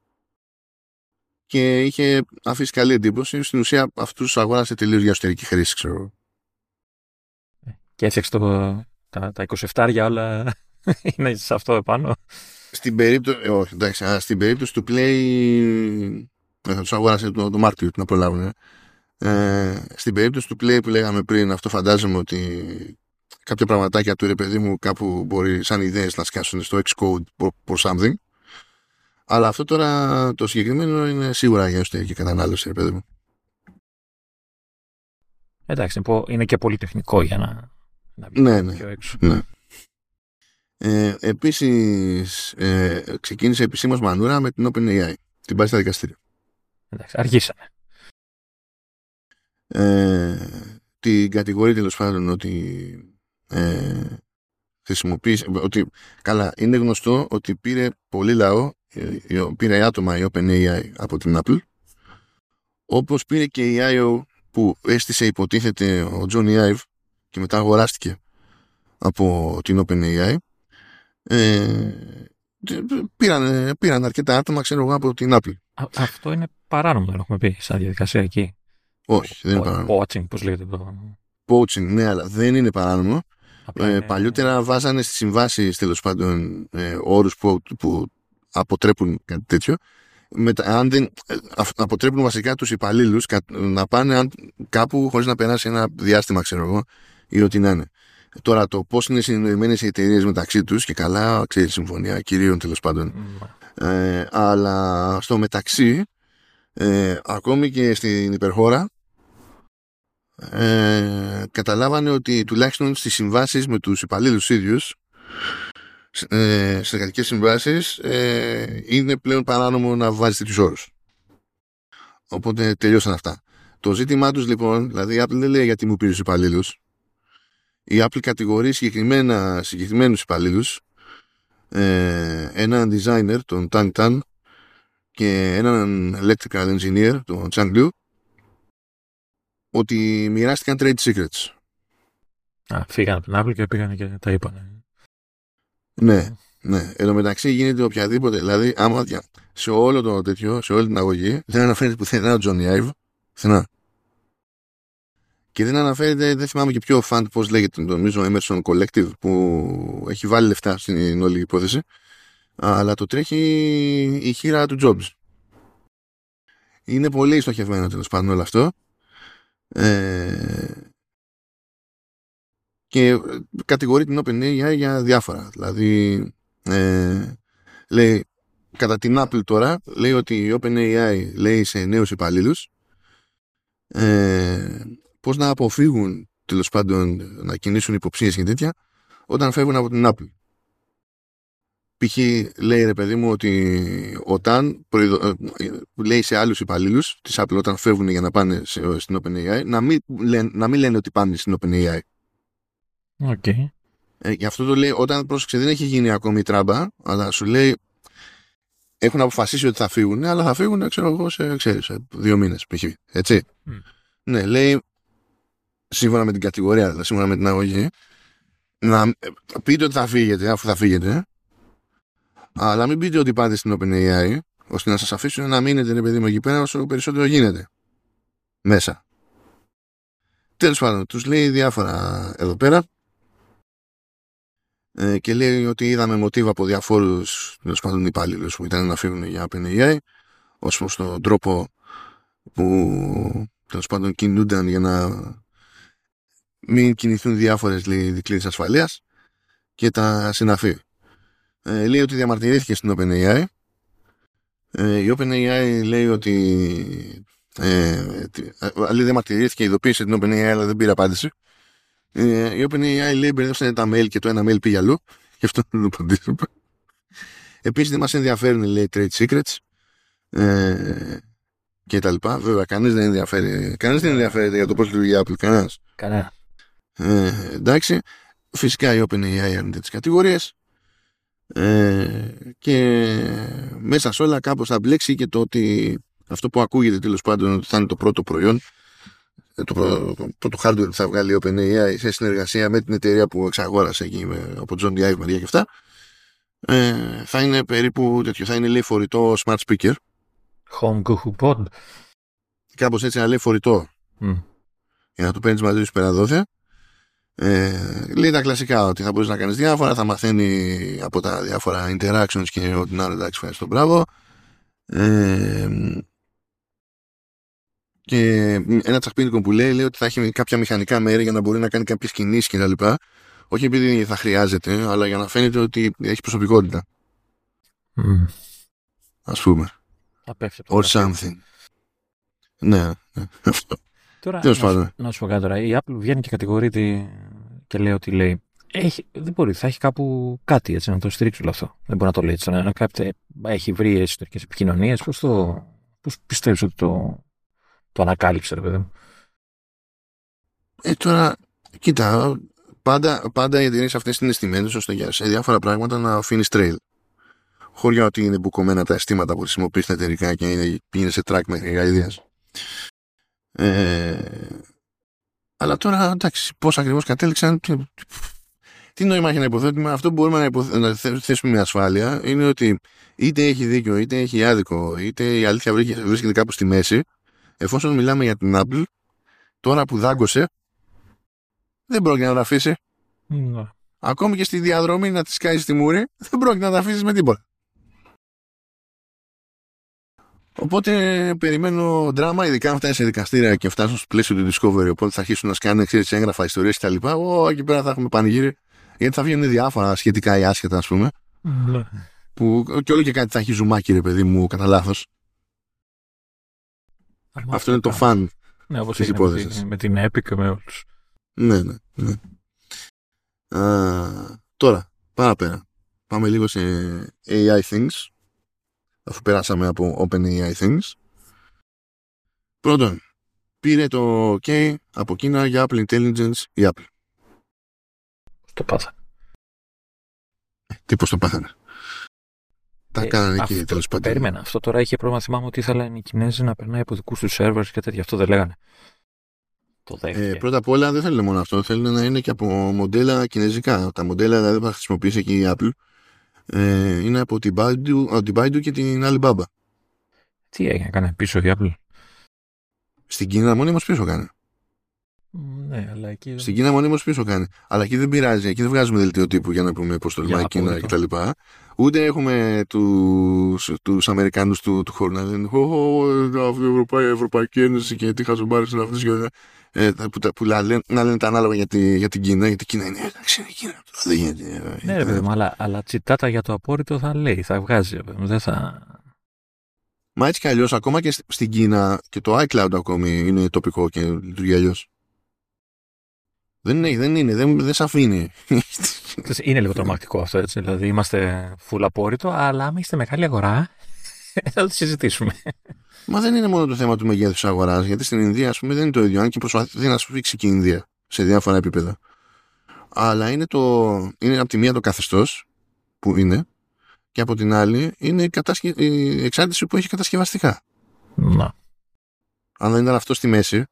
Και είχε αφήσει καλή εντύπωση. Στην ουσία αυτούς αγόρασε τελείως για εσωτερική χρήση, ξέρω. Και έφτιαξε το, τα, τα είκοσι επτά όλα είναι σε αυτό επάνω. Στην περίπτωση, όχι, εντάξει, στην περίπτωση του Play, θα τους αγόρασε το, το Μάρτιο να προλάβουν. Ε, στην περίπτωση του Play που λέγαμε πριν, αυτό φαντάζομαι ότι κάποια πραγματάκια του, ρε παιδί μου, κάπου μπορεί σαν ιδέες να σκάσουν στο Xcode for something. Αλλά αυτό τώρα το συγκεκριμένο είναι σίγουρα για εσωτερική κατανάλωση, ρε παιδί μου. Εντάξει, είναι και πολύ τεχνικό για να, να βγει ναι, ναι, πιο έξω. Ναι. Ε, επίσης ε, ξεκίνησε επισήμως μανούρα με την OpenAI. Την πάει στα δικαστήρια. Εντάξει, αργήσαμε. Ε, την κατηγορεί τέλος πάντων ότι ε, χρησιμοποίησε, ότι καλά, είναι γνωστό ότι πήρε πολύ λαό, ε, πήρε άτομα η OpenAI από την Apple, όπως πήρε και η άι ο που έστησε, υποτίθεται, ο Johnny Ive και μετά αγοράστηκε από την OpenAI. Ε, πήραν, πήραν αρκετά άτομα, ξέρω εγώ, από την Apple. Α, αυτό είναι παράνομο, δεν έχουμε πει, σαν διαδικασία εκεί. Όχι, δεν είναι παράνομο. Poaching, πώς λέγεται το. Poaching, ναι, αλλά δεν είναι παράνομο. Ε, είναι... Παλιότερα βάζανε στις συμβάσεις, τέλος πάντων, ε, όρους που, που αποτρέπουν κάτι τέτοιο. Μετα, αν δεν, αποτρέπουν βασικά τους υπαλλήλους να πάνε αν, κάπου χωρίς να περάσει ένα διάστημα, ξέρω εγώ, ή ό,τι να είναι. Τώρα το πώς είναι συνεννοημένες οι εταιρείες μεταξύ τους, και καλά, ξέρει, συμφωνία κυρίων τέλος πάντων. Mm. Ε, αλλά στο μεταξύ, ε, ακόμη και στην υπερχώρα, ε, καταλάβανε ότι τουλάχιστον στις συμβάσεις με τους υπαλλήλους ίδιους, ε, στις εργατικές συμβάσεις, ε, είναι πλέον παράνομο να βάζεις τέτοιους όρους. Οπότε τελειώσαν αυτά. Το ζήτημά τους, λοιπόν, δηλαδή η Apple δεν λέει γιατί μου πήρε τους υπαλλήλους, η Apple κατηγορεί συγκεκριμένα, συγκεκριμένους υπαλλήλους, ε, έναν designer, τον Tan Tan, και έναν electrical engineer, τον Chang Liu, ότι μοιράστηκαν trade secrets. Α, φύγανε από την Apple και πήγανε και τα είπανε. Ναι, ναι. Εν τω μεταξύ γίνεται οποιαδήποτε, δηλαδή, άμα σε όλο το τέτοιο, σε όλη την αγωγή, δεν αναφέρεται πουθενά ο Johnny Ive, πουθενά. Και δεν αναφέρεται, δεν θυμάμαι και ποιο φαντ, πώς λέγεται, νομίζω Emerson Collective, που έχει βάλει λεφτά στην όλη υπόθεση, αλλά το τρέχει η χείρα του Jobs. Είναι πολύ στοχευμένο τέλος πάντων όλο αυτό. Ε, και κατηγορεί την OpenAI για διάφορα. Δηλαδή, ε, λέει, κατά την Apple τώρα, λέει ότι η OpenAI λέει σε νέους υπαλλήλους ε, πώς να αποφύγουν, τέλος πάντων, να κινήσουν υποψίες και τέτοια όταν φεύγουν από την Apple. Π.χ. λέει, ρε παιδί μου, ότι όταν προειδο... λέει σε άλλους υπαλλήλους της Apple όταν φεύγουν για να πάνε σε, στην OpenAI να μην, λένε, να μην λένε ότι πάνε στην OpenAI. Okay. Ε, γι' αυτό το λέει, όταν πρόσεξε δεν έχει γίνει ακόμη η τράμπα, αλλά σου λέει έχουν αποφασίσει ότι θα φύγουν, αλλά θα φύγουν, ξέρω εγώ, σε, ξέρεις, σε δύο μήνες π.χ. Έτσι. Mm. Ναι, λέει, σύμφωνα με την κατηγορία, δηλαδή σύμφωνα με την αγωγή, να πείτε ότι θα φύγετε, αφού θα φύγετε, αλλά μην πείτε ότι πάτε στην OpenAI, ώστε να σας αφήσουν να μείνετε, ρε παιδί μου, εκεί πέρα όσο περισσότερο γίνεται μέσα. Τέλος πάντων, τους λέει διάφορα εδώ πέρα ε, και λέει ότι είδαμε μοτίβα από διαφόρους, τέλος πάντων, υπάλληλους που ήταν να φύγουν για OpenAI, ως προς τον τρόπο που, τέλος πάντων, κινούνταν για να μην κινηθούν διάφορες δικλείδες ασφαλείας και τα συναφή. Ε, λέει ότι διαμαρτυρήθηκε στην OpenAI. Ε, η OpenAI λέει ότι ε, άλλη διαμαρτυρήθηκε, ειδοποίησε την OpenAI, αλλά δεν πήρε απάντηση. Ε, η OpenAI λέει μπερδεύσανε τα mail και το ένα mail πήγε αλλού, γι' αυτό δεν το απαντήσουμε. Επίσης δεν μας ενδιαφέρουν, λέει, trade secrets ε, και τα λοιπά. Βέβαια κανείς δεν ενδιαφέρει, κανείς δεν ενδιαφέρεται για το πώς λειτουργεί η Apple, κανένας. Κανένα. Ε, εντάξει, φυσικά η OpenAI αρνείται τις κατηγορίες. Ε, και μέσα σε όλα κάπως θα μπλέξει και το ότι αυτό που ακούγεται τέλος πάντων ότι θα είναι το πρώτο προϊόν, το πρώτο, το πρώτο hardware που θα βγάλει η OpenAI σε συνεργασία με την εταιρεία που εξαγόρασε εκεί με, από John Ive Maria και αυτά, ε, θα είναι περίπου τέτοιο, θα είναι, λέει, φορητό smart speaker, Home Google Pod, κάπως έτσι, να λέει φορητό mm. για να το παίρνεις μαζί σου πέρα δόθε. Ε, λέει τα κλασικά ότι θα μπορείς να κάνεις διάφορα, θα μαθαίνει από τα διάφορα interactions και ό,τι να, εντάξει, ευχαριστώ, μπράβο. Ε, και ένα τσαχπίνικο που λέει, λέει ότι θα έχει κάποια μηχανικά μέρη για να μπορεί να κάνει κάποιες κινήσεις και τα λοιπά, όχι επειδή θα χρειάζεται, αλλά για να φαίνεται ότι έχει προσωπικότητα. Mm. Ας πούμε. Or something. Ναι, ναι, αυτό. Τώρα, να σου, να σου πω κάτι τώρα. Η Apple βγαίνει και κατηγορείται και λέει ότι λέει. Έχει, δεν μπορεί, θα έχει κάπου κάτι έτσι να το στηρίξει όλο αυτό. Δεν μπορεί να το λέει έτσι. Να, να, έχει βρει εσωτερικές επικοινωνίες. Πώς, το, πώς πιστεύεις ότι το, το ανακάλυψε, ρε παιδί μου? Ε, τώρα, κοίτα, πάντα, πάντα οι εταιρείες αυτές είναι στημένες ώστε για σε διάφορα πράγματα να αφήνει trail. Χωρίς ότι είναι μπουκωμένα τα αισθήματα που χρησιμοποιείς τα εταιρικά και είναι, είναι σε track μέχρι ideas. Ε, αλλά τώρα, εντάξει, πώς ακριβώς κατέληξαν, τι, τι νόημα έχει ένα υποθέτημα? Αυτό που μπορούμε να, υποθ... να θέσουμε με ασφάλεια είναι ότι είτε έχει δίκιο, είτε έχει άδικο, είτε η αλήθεια βρίσκεται κάπου στη μέση. Εφόσον μιλάμε για την Apple, τώρα που δάγκωσε, δεν πρόκειται να τα αφήσει. Mm. Ακόμη και στη διαδρομή να τη σκάσει στη μούρη, δεν πρόκειται να τα αφήσει με τίποτα. Οπότε περιμένω δράμα, ειδικά αν φτάσει σε δικαστήρια και φτάσουν στο πλαίσιο του Discovery. Οπότε θα αρχίσουν να σκάνουν, ξέρεις, έγγραφα, ιστορίες κτλ. Ω, εκεί πέρα θα έχουμε πανηγύρι. Γιατί θα βγαίνουν διάφορα σχετικά ή άσχετα, ας πούμε. Mm. Που και όλο και κάτι θα έχει ζουμάκι, ρε παιδί μου, κατά λάθος. Αυτό είναι το φαν ναι, της υπόθεσης. Με την Epic και με όλους. Ναι, ναι, ναι. Α, τώρα, παραπέρα. Πάμε λίγο σε έι άι Things. Αφού περάσαμε από OpenAI Things. Πρώτον, πήρε το OK από Κίνα για Apple Intelligence η Apple. Το πάθανε. Τι πώς το πάθανε. Τα ε, κάνανε εκεί τέλος πάντων. Περίμενα. Αυτό τώρα είχε πρόβλημα. Θυμάμαι ότι ήθελαν οι Κινέζοι να περνάει από δικούς τους σερβερς και τέτοια. Αυτό δεν λέγανε. Το ε, πρώτα απ' όλα δεν θέλουν μόνο αυτό. Θέλουν να είναι και από μοντέλα κινέζικα. Τα μοντέλα δηλαδή που θα χρησιμοποιήσει και η Apple ε, είναι από την Baidu, την Baidu και την Alibaba. Τι έγινε, έκανε πίσω η Apple. Στην Κίνα μόνιμος πίσω κάνει. Ναι, αλλά εκεί... Στην Κίνα μονίμως πίσω κάνει. Αλλά εκεί δεν πειράζει. Εκεί δεν βγάζουμε δελτίο τύπου για να πούμε πώς τολμάει η Κίνα κτλ. Ούτε έχουμε τους, τους Αμερικάνους του, του χώρου να λένε η Ευρωπαϊκή Ένωση και τι χαζομπάρες είναι αυτές ε, που, που λένε, να λένε τα ανάλογα για, τη, για την Κίνα. Γιατί η Κίνα είναι εντάξει, είναι η Κίνα. Δεν γίνεται. Ναι, ρε παιδί μου, αλλά, αλλά τσιτάτα για το απόρριτο θα λέει, θα βγάζει. Δεν θα... Μα έτσι κι αλλιώς, ακόμα και στην Κίνα και το iCloud ακόμη είναι τοπικό και λειτουργεί αλλιώς. Δεν είναι, δεν είναι, δεν, δεν σε αφήνει. Είναι λίγο τρομακτικό αυτό, έτσι. Δηλαδή είμαστε full απόρριτο, αλλά άμα είστε μεγάλη αγορά, θα το συζητήσουμε. Μα δεν είναι μόνο το θέμα του μεγέθους αγοράς, γιατί στην Ινδία, ας πούμε, δεν είναι το ίδιο, αν και προσπαθεί να σφίξει και η Ινδία σε διάφορα επίπεδα. Αλλά είναι, το, είναι από τη μία το καθεστώς που είναι, και από την άλλη είναι η, κατασκε... η εξάρτηση που έχει κατασκευαστικά. Να. Αν δεν ήταν αυτό στη μέση,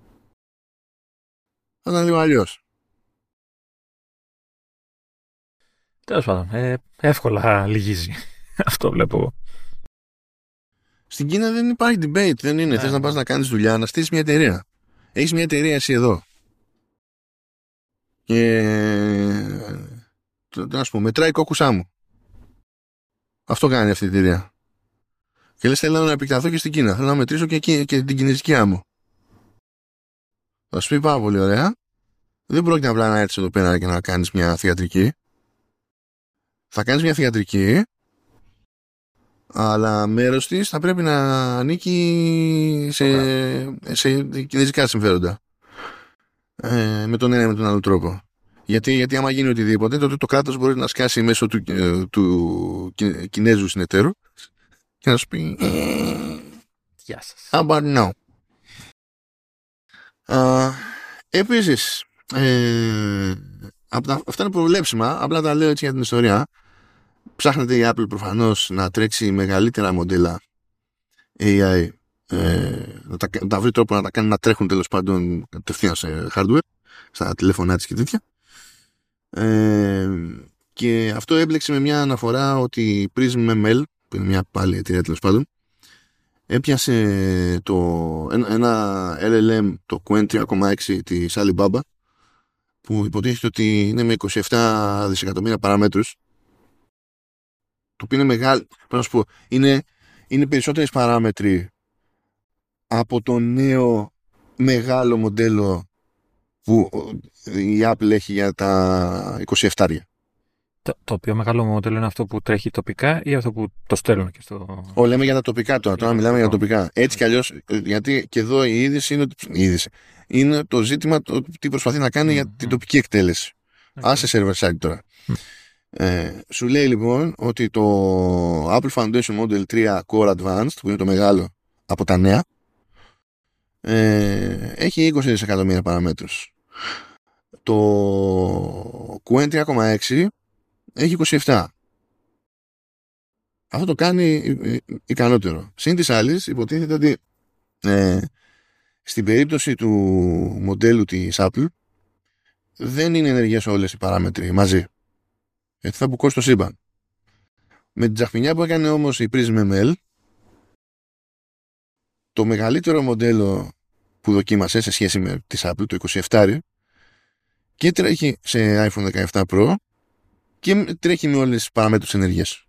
θα ήταν λίγο αλλιώς. Τέλος πάντων, ε, εύκολα λυγίζει. Αυτό βλέπω. Στην Κίνα δεν υπάρχει debate, δεν είναι. Ναι. Θες να πας να κάνεις δουλειά, να στήσεις μια εταιρεία. Έχεις μια εταιρεία εσύ εδώ. Και να σου πω, μετράει κόκκουσά μου. Αυτό κάνει αυτή η εταιρεία. Και λες θέλω να επεκταθώ και στην Κίνα. Θέλω να μετρήσω και, και, και την κινέζικη άμμο. Θα σου πει πάρα πολύ ωραία. Δεν πρόκειται απλά να έρθεις εδώ πέρα και να κάνεις μια θειατρική. Θα κάνεις μια θειατρική, αλλά μέρος της θα πρέπει να ανήκει σε, σε κινέζικα συμφέροντα. Ε, με τον ένα ή με τον άλλο τρόπο. Γιατί, γιατί άμα γίνει οτιδήποτε, τότε το κράτος μπορεί να σκάσει μέσω του, του, του Κινέζου συνεταίρου και να σου πει Γεια σας. How about no? Uh, επίσης, ε, αυτά είναι προβλέψιμα, απλά τα λέω έτσι για την ιστορία. Ψάχνεται η Apple προφανώς να τρέξει μεγαλύτερα μοντέλα έι άι, ε, να, τα, να τα βρει τρόπο να τα κάνει να τρέχουν τέλος πάντων κατευθείαν σε hardware, στα τηλέφωνά της και τέτοια. Ε, και αυτό έμπλεξε με μια αναφορά ότι η Prism εμ ελ, που είναι μια πάλι εταιρεία τέλος πάντων, έπιασε το, ένα, ένα ελ ελ εμ, το Qwen τρία κόμμα έξι της Alibaba, που υποτίθεται ότι είναι με είκοσι επτά δισεκατομμύρια παραμέτρους, το οποίο είναι μεγάλο, πρέπει να σου πω, είναι, είναι περισσότερες παράμετροι από το νέο μεγάλο μοντέλο που η Apple έχει για τα είκοσι επτάρια. Το, το οποίο μεγάλο μοντέλο είναι αυτό που τρέχει τοπικά ή αυτό που το στέλνουν και στο... Ω, λέμε για τα τοπικά τώρα, τώρα μιλάμε για τα τοπικά. Έτσι κι αλλιώς, γιατί και εδώ η είδηση είναι, η είδηση, είναι το ζήτημα το τι προσπαθεί να κάνει mm-hmm. για την τοπική εκτέλεση. Okay. Άσε server side τώρα. Mm. Ε, σου λέει λοιπόν ότι το Apple Foundation Model τρία Core Advanced, που είναι το μεγάλο από τα νέα, ε, έχει είκοσι δισεκατομμύρια παραμέτρους. Το Qwen τρία κόμμα έξι έχει είκοσι επτά. Αυτό το κάνει ικανότερο. Συν της άλλης υποτίθεται ότι ε, στην περίπτωση του μοντέλου της Apple δεν είναι ενεργές όλες οι παράμετροι μαζί. Γιατί θα μπουκώσει το σύμπαν. Με την τζαχπινιά που έκανε όμως η Prism εμ ελ, το μεγαλύτερο μοντέλο που δοκίμασε σε σχέση με της Apple, το είκοσι επτά, και τρέχει σε iPhone δεκαεπτά Pro και τρέχει με όλες τις παραμέτρους ενεργές.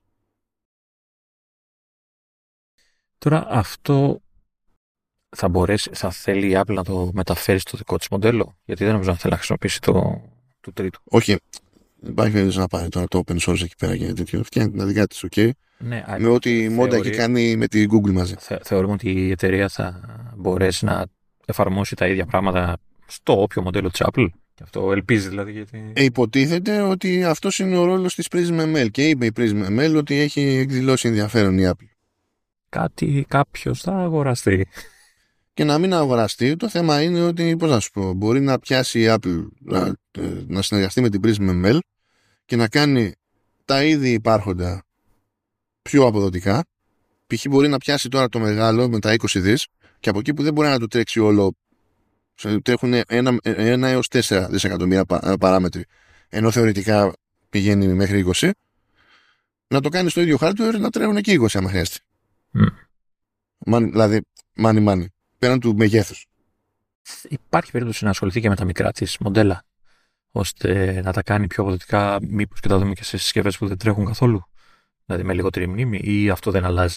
Τώρα αυτό θα μπορέσει, θα θέλει η Apple να το μεταφέρει στο δικό της μοντέλο, γιατί δεν νομίζω να θέλει να χρησιμοποιήσει το, το τρίτο. Όχι. Δεν υπάρχει περίπτωση να πάρει τώρα το open source εκεί πέρα και τέτοιο. Φτιάχνει την δικά της, ok. Ναι, με ό,τι μόντα έχει κάνει με τη Google μαζί. Θε, θεωρούμε ότι η εταιρεία θα μπορέσει να εφαρμόσει τα ίδια πράγματα στο όποιο μοντέλο της Apple. Και αυτό ελπίζει δηλαδή. Γιατί... Ε, υποτίθεται ότι αυτός είναι ο ρόλος της Prism εμ ελ και είπε η Prism εμ ελ ότι έχει εκδηλώσει ενδιαφέρον η Apple. Κάτι κάποιος θα αγοραστεί. και να μην αγοραστεί. Το θέμα είναι ότι, πώς να σου πω, μπορεί να πιάσει η Apple να, να συνεργαστεί με την Prism εμ ελ και να κάνει τα ήδη υπάρχοντα πιο αποδοτικά. Π.χ. μπορεί να πιάσει τώρα το μεγάλο με τα είκοσι δις και από εκεί που δεν μπορεί να το τρέξει όλο, τρέχουν ένα, ένα έως τέσσερα δισεκατομμύρια παράμετροι, ενώ θεωρητικά πηγαίνει μέχρι είκοσι, να το κάνει στο ίδιο hardware να τρέχουν και είκοσι άμα χρειάζεται. Mm. Man, δηλαδή, money money, πέραν του μεγέθους. Υπάρχει περίπτωση να ασχοληθεί και με τα μικρά της μοντέλα, ώστε να τα κάνει πιο αποδοτικά, μήπως και τα δούμε και σε συσκευές που δεν τρέχουν καθόλου, δηλαδή με λιγότερη μνήμη, ή αυτό δεν αλλάζει?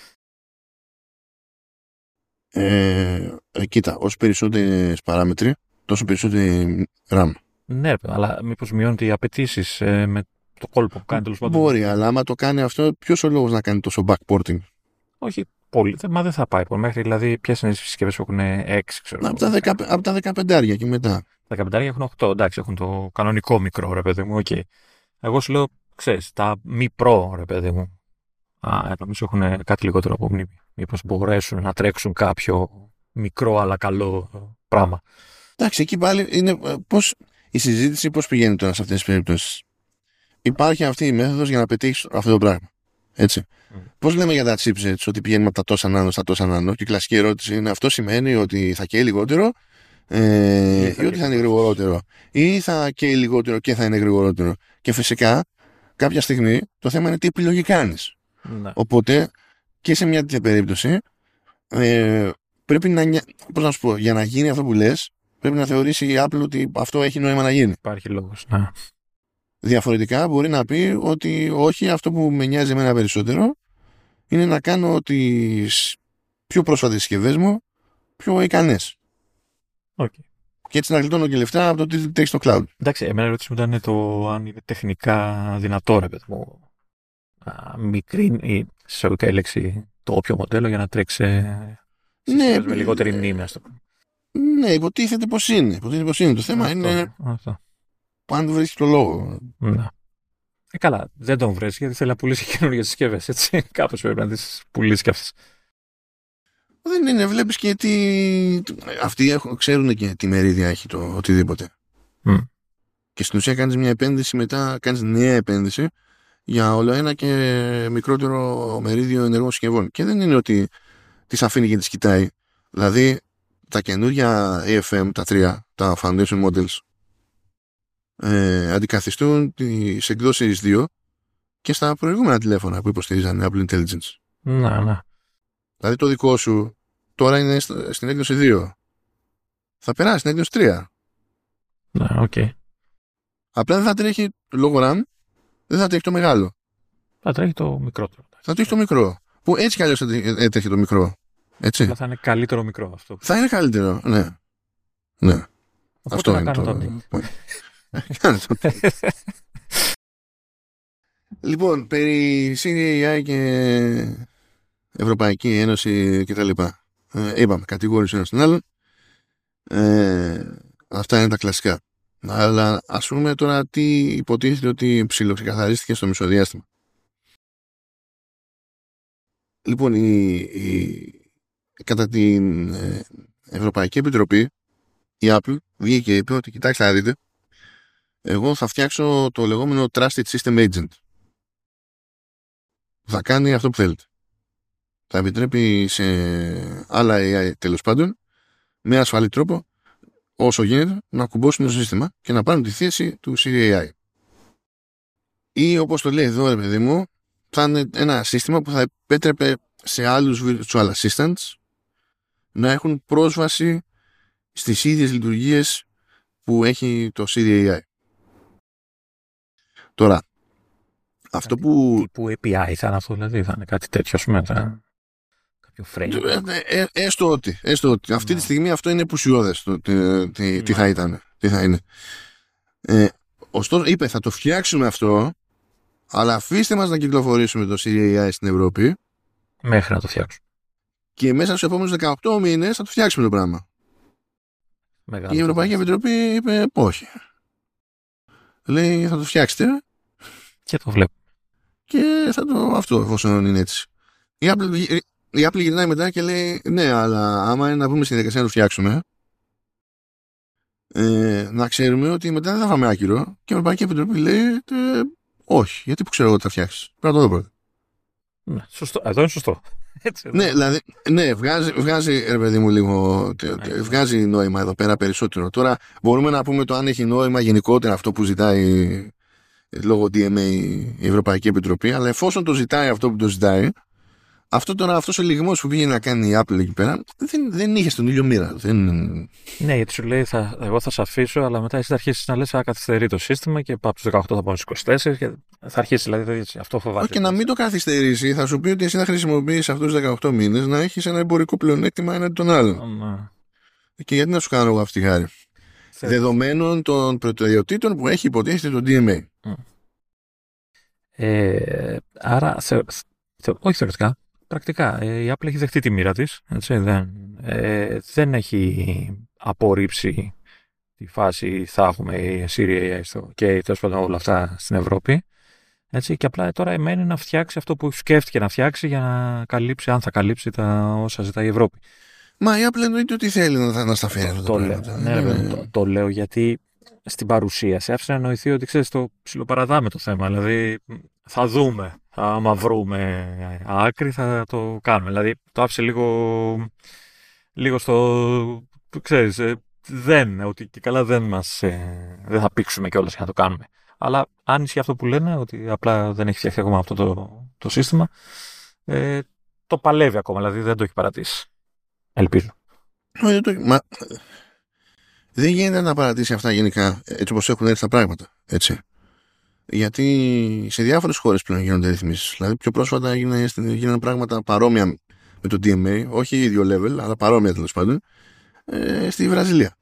Ε, ε, κοίτα, όσο περισσότερες παράμετροι, τόσο περισσότερη RAM. Ναι, αλλά μήπως μειώνεται οι απαιτήσεις ε, με το κόλπο που κάνει τέλος πάντων? Μπορεί, αλλά άμα το κάνει αυτό, ποιος ο λόγος να κάνει τόσο backporting? Όχι πολύ, μα δεν θα πάει πολύ. Μέχρι δηλαδή, ποιες είναι οι συσκευές που έχουν έξι, ξέρω. Από τα, δεκα, από τα δεκαπεντάρια και μετά. Τα δεκαπεντάρια έχουν οκτώ, εντάξει, έχουν το κανονικό μικρό, ρε παιδί μου, okay. Εγώ σου λέω, ξέρεις, τα μη προ, ρε παιδί μου. Α, νομίζω έχουν κάτι λιγότερο από μνήμη. Μήπως μπορέσουν να τρέξουν κάποιο μικρό αλλά καλό πράγμα. Εντάξει, εκεί πάλι είναι πώς, η συζήτηση πώς πηγαίνει τώρα σε αυτές τις περιπτώσεις. Υπάρχει αυτή η μέθοδος για να πετύχεις αυτό το πράγμα. Έτσι. Mm. Πώς λέμε για τα chipsets ότι πηγαίνουμε από τα τόσα νάνο στα τόσα νάνο, και η κλασική ερώτηση είναι αυτό σημαίνει ότι θα καίει λιγότερο ε, ή, ή ότι θα είναι γρηγορότερο, ή θα καίει λιγότερο και θα είναι γρηγορότερο. Και φυσικά κάποια στιγμή το θέμα είναι τι επιλογή κάνεις. Mm. Οπότε και σε μια τέτοια περίπτωση ε, πρέπει να, πώς να σου πω, για να γίνει αυτό που λες, πρέπει να θεωρήσει η Apple ότι αυτό έχει νόημα να γίνει. Υπάρχει λόγος. Ναι. Διαφορετικά μπορεί να πει ότι όχι, αυτό που με νοιάζει εμένα περισσότερο είναι να κάνω τις πιο πρόσφατες συσκευές μου πιο ικανές. Okay. Και έτσι να γλιτώνω και λεφτά από το τι τρέχει στο cloud. Εντάξει, εμένα η ερώτηση μου ήταν το αν είναι τεχνικά δυνατό, ρε παιδί μου, μικρή ή σε οικά η λέξη το όποιο μοντέλο για να τρέξει ναι, με λιγότερη μνήμη, ας το πούμε. Ναι, υποτίθεται πως είναι. Υποτίθεται πως είναι. Το θέμα αυτό, είναι αυτό. Αν δεν βρίσκει το λόγο. Ναι. Ε, καλά, δεν τον βρες γιατί θέλει να πουλήσει καινούργιες συσκευές, έτσι. Κάπως πρέπει να τις πουλήσει κι αυτές. Δεν είναι, βλέπεις και τι... Αυτοί έχουν, ξέρουν και τι μερίδια έχει το οτιδήποτε. Mm. Και στην ουσία κάνεις μια επένδυση, μετά κάνεις νέα επένδυση για όλο ένα και μικρότερο μερίδιο ενεργών συσκευών. Και δεν είναι ότι τις αφήνει και τις κοιτάει. Δηλαδή, τα καινούργια έι εφ εμ, τα τρία, τα Foundation Models, ε, αντικαθιστούν τις εκδόσεις δύο και στα προηγούμενα τηλέφωνα που υποστηρίζαν Apple Intelligence. Να, ναι. Δηλαδή το δικό σου τώρα είναι στην έκδοση δύο. Θα περάσει στην έκδοση τρία. Ναι, οκ. Okay. Απλά δεν θα τρέχει λόγω RAM, δεν θα τρέχει το μεγάλο. Θα τρέχει το μικρότερο. Θα τρέχει το μικρό. Που έτσι κι αλλιώς έτρεχε το μικρό. Έτσι. Θα είναι καλύτερο μικρό αυτό. Θα είναι καλύτερο, ναι. Ναι. Οπότε αυτό να είναι κάνω το... το... Λοιπόν, περί σι ντι έι άι και Ευρωπαϊκή Ένωση κτλ. Ε, είπαμε, κατηγόρηση ένα στον άλλον. Ε, αυτά είναι τα κλασικά. Αλλά ας πούμε τώρα τι υποτίθεται ότι ψιλοξεκαθαρίστηκε στο μισοδιάστημα. Λοιπόν, η, η, κατά την ε, Ευρωπαϊκή Επιτροπή, η Apple βγήκε και είπε ότι κοιτάξτε να δείτε, εγώ θα φτιάξω το λεγόμενο Trusted System Agent. Θα κάνει αυτό που θέλετε. Θα επιτρέπει σε άλλα έι άι τέλος πάντων με ασφαλή τρόπο όσο γίνεται να κουμπώσουν το σύστημα και να πάρουν τη θέση του σι ντι έι άι. Ή όπως το λέει εδώ ρε παιδί μου, θα είναι ένα σύστημα που θα επέτρεπε σε άλλους virtual assistants να έχουν πρόσβαση στις ίδιες λειτουργίες που έχει το σι ντι έι άι. Τώρα, αυτό που... Τύπου έι πι άι θα είναι αυτό, δηλαδή θα είναι κάτι τέτοιο, ας πούμε, θα... κάποιο frame. Ε, ε, έστω ότι, έστω ότι. Yeah. Αυτή τη στιγμή αυτό είναι επουσιώδες το, τι, τι, τι yeah. θα ήταν, τι θα είναι. Ε, ωστόσο, είπε, θα το φτιάξουμε αυτό, αλλά αφήστε μας να κυκλοφορήσουμε το σι ντι έι άι στην Ευρώπη. Μέχρι να το φτιάξουμε. Και μέσα στους επόμενους δεκαοκτώ μήνες θα το φτιάξουμε το πράγμα. Μεγάλο και η Ευρωπαϊκή Επιτροπή είπε όχι. Λέει θα το φτιάξετε. Και το βλέπω. Και θα το αυτό εφόσον είναι έτσι. Η Apple, η Apple γυρνάει μετά και λέει ναι, αλλά άμα είναι να πούμε στη διαδικασία να το φτιάξουμε, ε, να ξέρουμε ότι μετά δεν θα φάμε άκυρο. Και η Ευρωπαϊκή Επιτροπή λέει ε, όχι, γιατί που ξέρω εγώ ότι θα φτιάξει. Πρέπει να το δω πρώτα. Ναι, σωστό. Εδώ είναι σωστό. Έτσι, ναι, δηλαδή, ναι, βγάζει, βγάζει, ρε παιδί μου, λίγο. Ναι, βγάζει νόημα εδώ πέρα περισσότερο. Τώρα μπορούμε να πούμε το αν έχει νόημα γενικότερα αυτό που ζητάει λόγω ντι εμ έι η Ευρωπαϊκή Επιτροπή, αλλά εφόσον το ζητάει αυτό που το ζητάει, αυτό τώρα, αυτός ο λιγμός που πήγε να κάνει η Apple εκεί πέρα, δεν, δεν είχε στον ήλιο μοίρα. Δεν... Ναι, γιατί σου λέει, θα, εγώ θα σε αφήσω, αλλά μετά εσύ θα αρχίσει να λες, θα καθυστερεί το σύστημα και από τους δεκαοκτώ θα πάμε στους είκοσι τέσσερα και θα αρχίσει, δηλαδή, αυτό φοβάται. Και να μην το καθυστερήσει, θα σου πει ότι εσύ θα χρησιμοποιείς αυτούς τους δεκαοκτώ μήνες να έχεις ένα εμπορικό πλεονέκτημα έναντι των άλλων. Mm. Και γιατί να σου κάνω εγώ αυτή τη χάρη. Θε... Δεδομένων των προτεραιοτήτων που έχει υποτίθεται το ντι εμ έι. Mm. Ε, άρα, θε, θε, όχι θεωρητικά. Πρακτικά, η Apple έχει δεχτεί τη μοίρα της, έτσι, δεν, ε, δεν έχει απορρίψει τη φάση θα έχουμε Siri έι άι στο, και τέλος πάντων όλα αυτά στην Ευρώπη, έτσι, και απλά τώρα εμένει να φτιάξει αυτό που σκέφτηκε να φτιάξει για να καλύψει, αν θα καλύψει τα όσα ζητάει η Ευρώπη. Μα η Apple εννοείται ότι θέλει να, να στα φέρει το, αυτό το, το, λέω, ναι, ναι. το, το λέω γιατί στην παρουσίαση άφησε να εννοηθεί ότι ξέρεις το ψιλοπαραδάμε το θέμα, δηλαδή θα δούμε. Άμα βρούμε άκρη θα το κάνουμε. Δηλαδή το άφησε λίγο, λίγο στο, ξέρεις, δεν, ότι και καλά δεν μας, δεν θα πήξουμε κιόλας για να το κάνουμε. Αλλά αν ισχύει αυτό που λένε, ότι απλά δεν έχει φτιαχτεί ακόμα αυτό το, το σύστημα, ε, το παλεύει ακόμα, δηλαδή δεν το έχει παρατήσει. Ελπίζω. Μα, δεν γίνεται να παρατήσει αυτά γενικά, έτσι όπως έχουν έρθει τα πράγματα, έτσι. Γιατί σε διάφορες χώρες πλέον γίνονται ρυθμίσεις. Δηλαδή πιο πρόσφατα γίνανε πράγματα παρόμοια με το ντι εμ έι, όχι ίδιο level, αλλά παρόμοια τέλος πάντων, ε, στη Βραζιλία.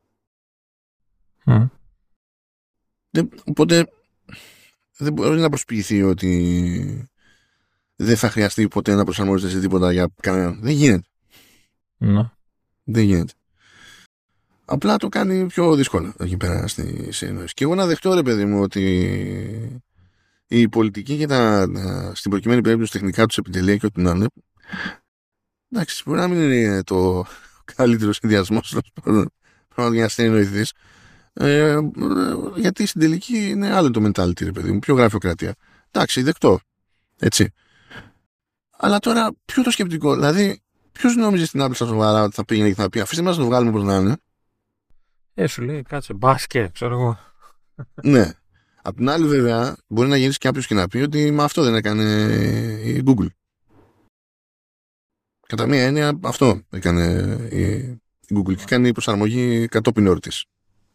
Mm. Δεν, οπότε δεν μπορεί να προσποιηθεί ότι δεν θα χρειαστεί ποτέ να προσαρμόζεται σε τίποτα για κανέναν. Δεν γίνεται. Mm. Δεν γίνεται. Απλά το κάνει πιο δύσκολο εκεί πέρα στη συνεννόηση. Και εγώ να δεχτώ, ρε παιδί μου, ότι η πολιτική και τα, τα στην προκειμένη περίπτωση τεχνικά τους επιτελεία και ό,τι να είναι, εντάξει, μπορεί να μην είναι το καλύτερο συνδυασμός για να συνεννοηθείς, ε, γιατί στην τελική είναι άλλο το mentality, ρε παιδί μου, πιο γραφειοκρατία. Εντάξει, δεκτό. Έτσι. Αλλά τώρα, ποιο το σκεπτικό, δηλαδή, ποιος νόμιζε στην Apple στα σοβαρά ότι θα πήγαινε και θα πει αφήστε μας να το βγάλουμε όπως να είναι. Ε, σου λέει, κάτσε, μπάσκετ, ξέρω εγώ. Ναι. Απ' την άλλη, βέβαια, μπορεί να γίνει κάποιος και να πει ότι μα αυτό δεν έκανε η Google. Κατά μία έννοια, αυτό έκανε η Google και κάνει προσαρμογή κατόπιν όρτης.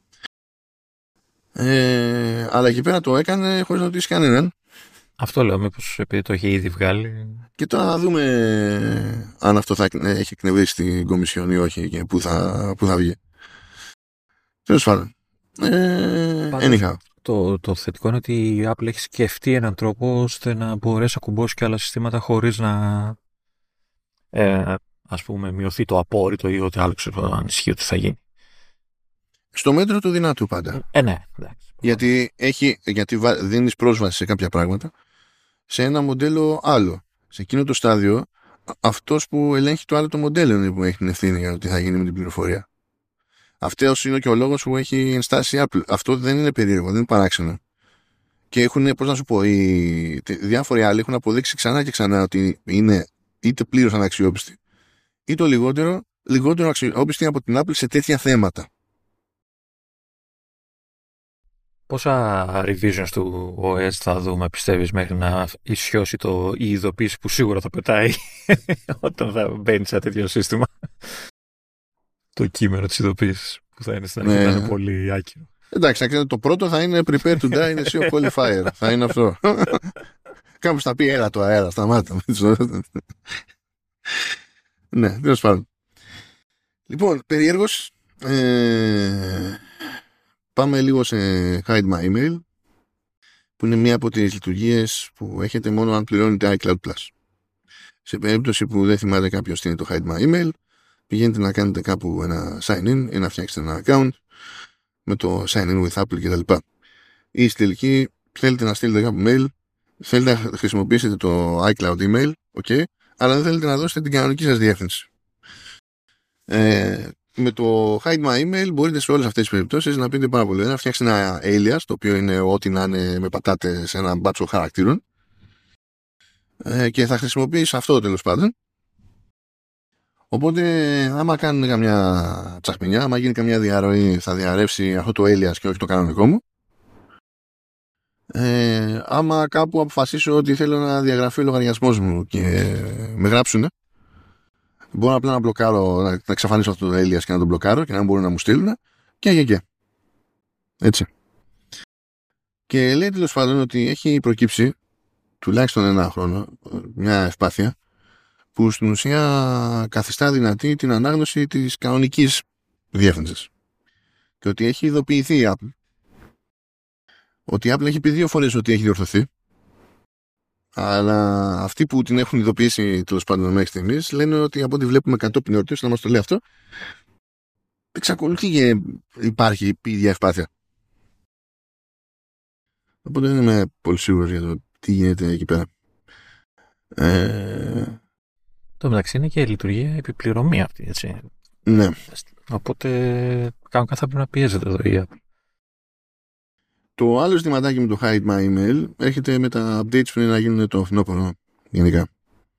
Ε, αλλά εκεί πέρα το έκανε χωρίς να ρωτήσει κανέναν. Αυτό λέω, μήπως επειδή το έχει ήδη βγάλει. Και τώρα να δούμε αν αυτό θα έχει εκνευρίσει την Κομισιόν ή όχι και πού θα, πού θα βγει. Τέλος πάντων. Ε, το, το θετικό είναι ότι η Apple έχει σκεφτεί έναν τρόπο ώστε να μπορέσει να κουμπώσει και άλλα συστήματα χωρίς να ε, ας πούμε μειωθεί το απόρριτο ή ό,τι άλλο ξέρω αν ισχύει ότι θα γίνει. Στο μέτρο του δυνατού πάντα. Ε, ναι, εντάξει. Γιατί, έχει, γιατί δίνεις πρόσβαση σε κάποια πράγματα σε ένα μοντέλο άλλο. Σε εκείνο το στάδιο αυτός που ελέγχει το άλλο το μοντέλο είναι που έχει την ευθύνη για το τι θα γίνει με την πληροφορία. Αυτός είναι και ο λόγος που έχει ενστάσει η Apple. Αυτό δεν είναι περίεργο, δεν είναι παράξενο. Και έχουν, πώς να σου πω, οι διάφοροι άλλοι έχουν αποδείξει ξανά και ξανά ότι είναι είτε πλήρως αναξιόπιστοι, είτε λιγότερο, λιγότερο αξιόπιστοι από την Apple σε τέτοια θέματα. Πόσα revisions του ο ες θα δούμε, πιστεύεις, μέχρι να ισιώσει το, η ειδοποίηση που σίγουρα θα πετάει όταν θα μπαίνει σε τέτοιο σύστημα? Το κείμενο της ειδοποίησης που θα είναι στην αρχή, ναι. Θα είναι πολύ άκυρο. Εντάξει, το πρώτο θα είναι prepare to die in a sea of holy fire. Θα είναι αυτό. Κάπως θα πει έλα το αέρα, σταμάτα. Ναι, τέλος πάντων. Λοιπόν, περιέργως, ε, πάμε λίγο σε hide my email, που είναι μία από τις λειτουργίες που έχετε μόνο αν πληρώνετε iCloud Plus. Σε περίπτωση που δεν θυμάται κάποιος τι είναι το hide my email, πηγαίνετε να κάνετε κάπου ένα sign in ή να φτιάξετε ένα account με το sign in with Apple κτλ. Ή στη τελική θέλετε να στείλετε κάπου mail, θέλετε να χρησιμοποιήσετε το iCloud email, okay, αλλά δεν θέλετε να δώσετε την κανονική σας διεύθυνση. Ε, με το hide my email μπορείτε σε όλες αυτές τις περιπτώσεις να πείτε πάρα πολύ να φτιάξετε ένα alias, το οποίο είναι ό,τι να είναι με πατάτε σε ένα μπάτσο χαρακτήρων, ε, και θα χρησιμοποιήσει αυτό τέλος πάντων. Οπότε άμα κάνουν καμιά τσαχμινιά, άμα γίνει καμιά διαρροή, θα διαρρεύσει αυτό το alias και όχι το κανονικό μου. Ε, άμα κάπου αποφασίσω ότι θέλω να διαγραφεί ο λογαριασμός μου και με γράψουνε, μπορώ απλά να μπλοκάρω, να εξαφανίσω αυτό το alias και να τον μπλοκάρω και να μπορούν να μου στείλουν και και και. Έτσι. Και λέει τέλος πάντων ότι έχει προκύψει τουλάχιστον ένα χρόνο μια ευπάθεια που στην ουσία καθιστά δυνατή την ανάγνωση της κανονικής διεύθυνσης. Και ότι έχει ειδοποιηθεί η Apple. Ότι η Apple έχει πει δύο φορές ότι έχει διορθωθεί. Αλλά αυτοί που την έχουν ειδοποιήσει τέλος πάντων μέχρι στιγμής λένε ότι από ό,τι βλέπουμε κατόπιν εορτής, να μας το λέει αυτό, εξακολουθεί και υπάρχει η ίδια ευπάθεια. Οπότε δεν είμαι πολύ σίγουρος για το τι γίνεται εκεί πέρα. Ε... Το μεταξύ είναι και λειτουργία επιπληρωμή αυτή, έτσι. Ναι. Οπότε κάνουν καθόλου να πιέζεται εδώ η Apple. Το άλλο ζητηματάκι με το hide my email έρχεται με τα updates που είναι να γίνουν το φθινόπωρο γενικά.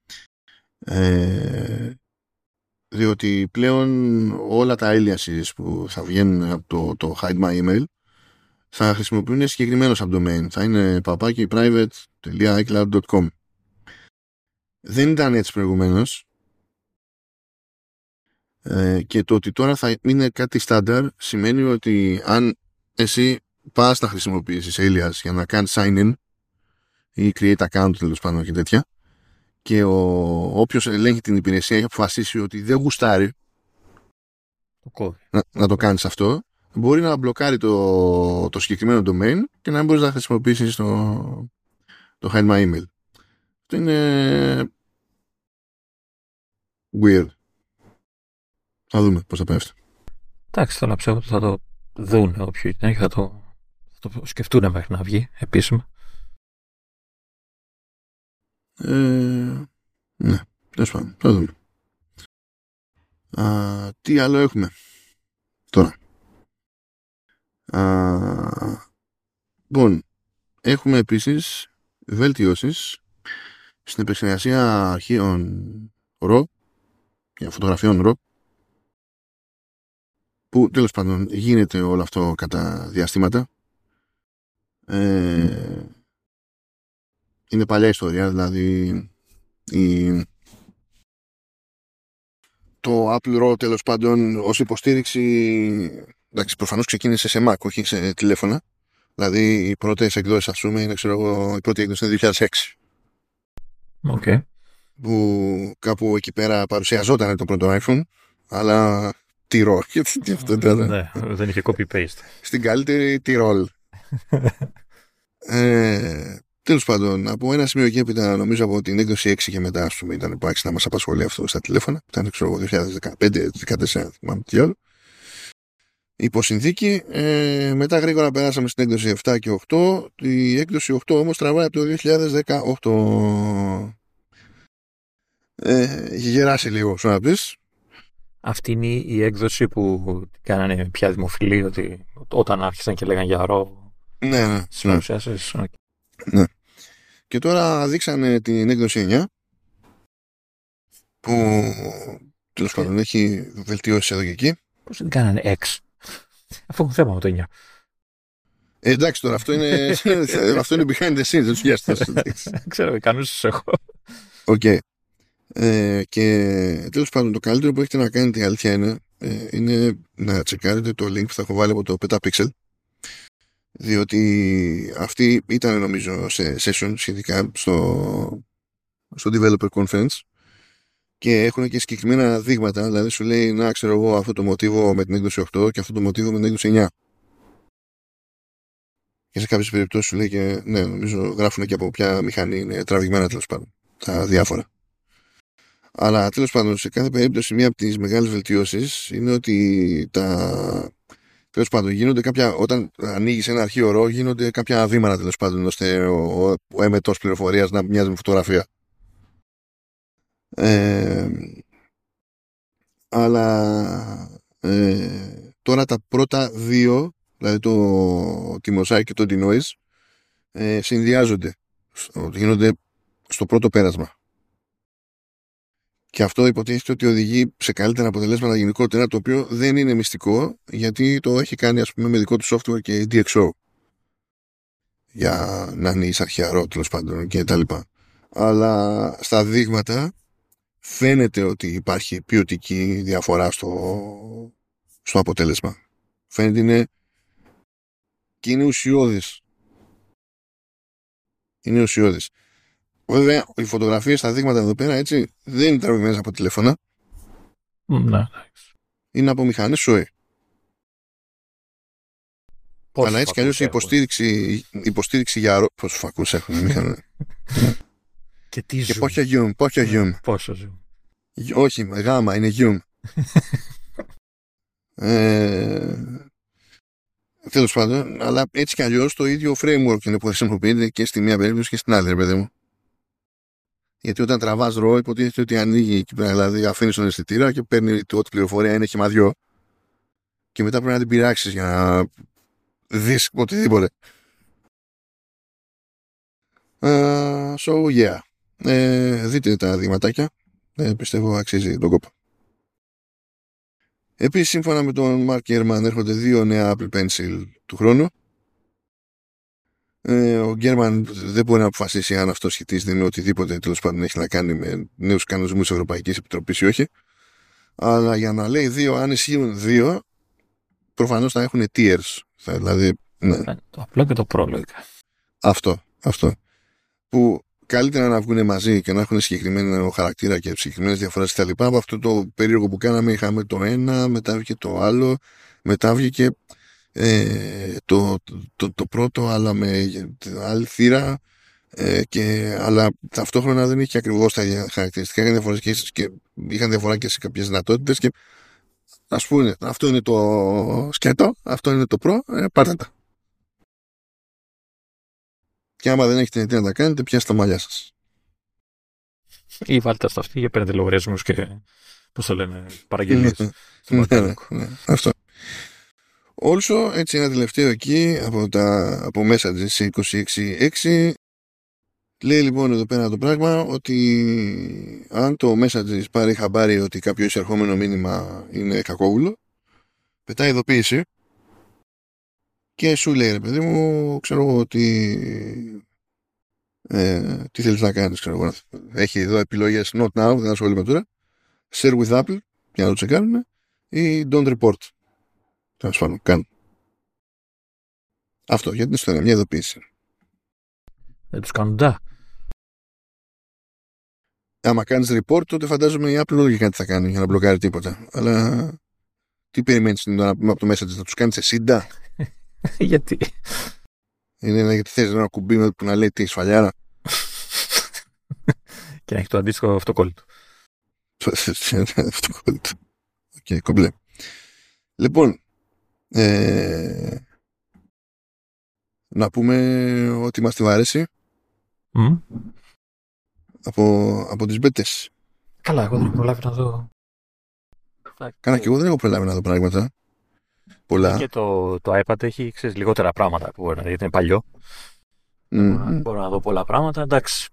Ε, διότι πλέον όλα τα aliases που θα βγαίνουν από το, το hide my email θα χρησιμοποιούν συγκεκριμένο subdomain. Θα είναι παπάκι private.icloud τελεία com. Δεν ήταν έτσι προηγουμένως. Ε, και το ότι τώρα θα είναι κάτι στάνταρ σημαίνει ότι αν εσύ πας να χρησιμοποιήσεις alias για να κάνεις sign in ή create account τέλος πάντων και τέτοια, και ο, όποιος ελέγχει την υπηρεσία έχει αποφασίσει ότι δεν γουστάρει το να, να το κάνεις αυτό, μπορεί να μπλοκάρει το, το συγκεκριμένο domain και να μην μπορείς να χρησιμοποιήσεις το, το hide my email. Αυτό είναι weird. Θα δούμε πώς θα πέφτει. Εντάξει, θέλω να ψεύω ότι θα το δουν όποιοι είναι και θα το, θα το σκεφτούν μέχρι να βγει επίσημα. Ε, ναι, τέλος πάντων, θα δούμε. Α, τι άλλο έχουμε τώρα? Α, λοιπόν, έχουμε επίσης βελτιώσεις στην επεξεργασία αρχείων ρο και φωτογραφιών ρο, που τέλος πάντων γίνεται όλο αυτό κατά διαστήματα. Ε, είναι παλιά ιστορία, δηλαδή η, το Apple ρο τέλος πάντων ως υποστήριξη, εντάξει, προφανώς ξεκίνησε σε Mac, όχι σε τηλέφωνα. Δηλαδή οι πρώτες εκδόσεις, ας πούμε, είναι, ξέρω εγώ, η πρώτη έκδοση είναι δύο χιλιάδες έξι. Okay. Που κάπου εκεί πέρα παρουσιαζόταν το πρώτο iPhone, αλλά τυρό. Γιατί αυτό ήταν. Ναι, δεν είχε copy-paste. Στην καλύτερη τυρόλ. ε, τέλος πάντων, από ένα σημείο και έπειτα, νομίζω από την έκδοση έξι και μετά, ας πούμε, ήταν που άρχισε να μας απασχολεί αυτό στα τηλέφωνα. Ήταν, ξέρω εγώ, δύο χιλιάδες δεκαπέντε δύο χιλιάδες δεκατέσσερα, θυμάμαι τι άλλο. Υπό συνθήκη, ε, μετά γρήγορα περάσαμε στην έκδοση επτά και οκτώ. Η έκδοση οκτώ όμως τραβάει από το δύο χιλιάδες δεκαοκτώ. Ε, έχει γεράσει λίγο, σου να πεις. Αυτή είναι η έκδοση που κάνανε πια δημοφιλή, ότι όταν άρχισαν και λέγαν για ρο. Ναι, ναι. Στις παρουσιάσεις. Ναι. ναι. Και τώρα δείξανε την έκδοση εννιά, που τέλος πάντων έχει βελτιώσει εδώ και εκεί. Πώς δεν κάνανε X, αφού έχω θέμα με το εννιά. Ε, εντάξει τώρα, αυτό είναι, αυτό είναι behind the scenes, δεν τους βιάστηκε. Ξέρω, ικανούς έχω. Οκ. Okay. Ε, και τέλος πάντων, το καλύτερο που έχετε να κάνετε, η αλήθεια είναι, ε, είναι να τσεκάρετε το link που θα έχω βάλει από το Petapixel, διότι αυτή ήταν, νομίζω, σε session σχετικά στο, στο Developer Conference και έχουν και συγκεκριμένα δείγματα, δηλαδή σου λέει, να ξέρω εγώ, αυτό το μοτίβο με την έκδοση οκτώ και αυτό το μοτίβο με την έκδοση εννιά. Και σε κάποιες περιπτώσεις σου λέει και, ναι, νομίζω γράφουν και από ποια μηχανή είναι τραβηγμένα, τέλος πάντων, τα διάφορα. Αλλά τέλος πάντων, σε κάθε περίπτωση, μία από τις μεγάλες βελτιώσεις είναι ότι τα. Τέλος πάντων, γίνονται κάποια. Όταν ανοίγεις ένα αρχείο ρο, γίνονται κάποια βήματα, τέλος πάντων, ώστε ο, ο, ο έμετος πληροφορίας να μοιάζει με φωτογραφία. Ε, αλλά ε, τώρα τα πρώτα δύο, δηλαδή το, τη Mosaic και το Denoise, ε, συνδυάζονται, γίνονται στο πρώτο πέρασμα. Και αυτό υποτίθεται ότι οδηγεί σε καλύτερα αποτελέσματα γενικότερα, το οποίο δεν είναι μυστικό, γιατί το έχει κάνει, ας πούμε, με δικό του software και ντι εξ ο για να είναι αρχιαρό, τέλος πάντων, και τα λοιπά. Αλλά στα δείγματα φαίνεται ότι υπάρχει ποιοτική διαφορά στο, στο αποτέλεσμα. Φαίνεται είναι και είναι ουσιώδης. Είναι ουσιώδης. Βέβαια, οι φωτογραφίες στα δείγματα εδώ πέρα, έτσι, δεν είναι τραβηγμένες από τηλέφωνα. Ναι. Είναι από μηχανές σόι. Αλλά έτσι κι αλλιώς η υποστήριξη, υποστήριξη για ρο... πόσους φακούς έχουν μηχανές. Και τι και zoom. πόσα zoom, πόσα zoom. Πόσο zoom. Όχι, γάμα, είναι zoom. ε... Τέλος πάντων, αλλά έτσι κι αλλιώς το ίδιο framework είναι που χρησιμοποιείται και στη μία περίπτωση και στην άλλη, ρε παιδί μου. Γιατί όταν τραβάς ρο, υποτίθεται ότι ανοίγει εκεί πέρα, δηλαδή αφήνεις τον αισθητήρα και παίρνει το ό,τι πληροφορία είναι χυμαδιό. Και μετά πρέπει να την πειράξεις για να δεις οτιδήποτε. Uh, so yeah. Ε, δείτε τα δειγματάκια. Ε, πιστεύω αξίζει τον κόπο. Επίσης, σύμφωνα με τον Mark Gurman, έρχονται δύο νέα Apple Pencil του χρόνου. Ε, ο Gurman δεν μπορεί να αποφασίσει αν αυτό σχετίζεται με οτιδήποτε τέλος πάντων έχει να κάνει με νέους κανονισμούς Ευρωπαϊκής Επιτροπής ή όχι. Αλλά για να λέει δύο, αν ισχύουν δύο, προφανώς θα έχουν tiers. Θα, δηλαδή, ναι. Το απλό και το πρόλογο. Αυτό, αυτό. Που καλύτερα να βγουν μαζί και να έχουν συγκεκριμένο χαρακτήρα και συγκεκριμένες διαφορές κτλ. Από αυτό το περίεργο που κάναμε, είχαμε το ένα, μετά βγήκε το άλλο, μετά βγήκε ε, το, το, το, το πρώτο, αλλά με άλλη θύρα, ε, και, αλλά ταυτόχρονα δεν είχε ακριβώς τα ίδια χαρακτηριστικά, είχαν διαφορές και, και είχαν διαφορά και σε κάποιες δυνατότητες. Και ας πούμε, αυτό είναι το σκέτο, αυτό είναι το προ, ε, πάρτε τα. Και άμα δεν έχετε τι να τα κάνετε, πιάστε τα μαλλιά σας. Ή βάλτε στα αυτή και παίρνετε λογαριασμούς και, πώς το λένε, παραγγελίες. ναι, ναι, ναι, αυτό. Also, έτσι ένα τελευταίο εκεί από, τα, από Messages είκοσι έξι έξι. Λέει λοιπόν εδώ πέρα το πράγμα ότι αν το Messages πάρει χαμπάρι ότι κάποιο εισερχόμενο μήνυμα είναι κακόβουλο, πετάει ειδοποίηση και σου λέει, ρε παιδί μου, ξέρω εγώ ότι ε, τι θέλεις να κάνεις, ξέρω εγώ. Έχει εδώ επιλογές not now, δεν ασχολούμαι τώρα, share with Apple για να το τσεκάρουμε, ή don't report. Θα σου πάνω, κάνω. Αυτό, γιατί είναι στο ένα, μια ειδοποίηση. Δεν τους κάνουν τα. Άμα κάνεις report, τότε φαντάζομαι η Apple όλο και κάτι θα κάνει για να μπλοκάρει τίποτα. Αλλά τι περιμένεις από το Messages, να τους κάνεις εσύ ντα? Γιατί? Είναι γιατί θες ένα κουμπί που να λέει τι σφαλιάρα. Και να έχει το αντίστοιχο αυτοκόλλητο. Αυτοκόλλητο. Οκ, κομπλέ. Λοιπόν, ε, να πούμε ότι μας τη βαρέσει Mm. από, από τις μπέτες. Καλά, εγώ δεν έχω προλάβει να δω. Κάνα και εγώ δεν έχω προλάβει να δω πράγματα. Πολλά. Και το, το iPad έχει, ξέρεις, λιγότερα πράγματα που μπορεί να δει, γιατί είναι παλιό. Mm-hmm. Μπορώ να δω πολλά πράγματα, εντάξει.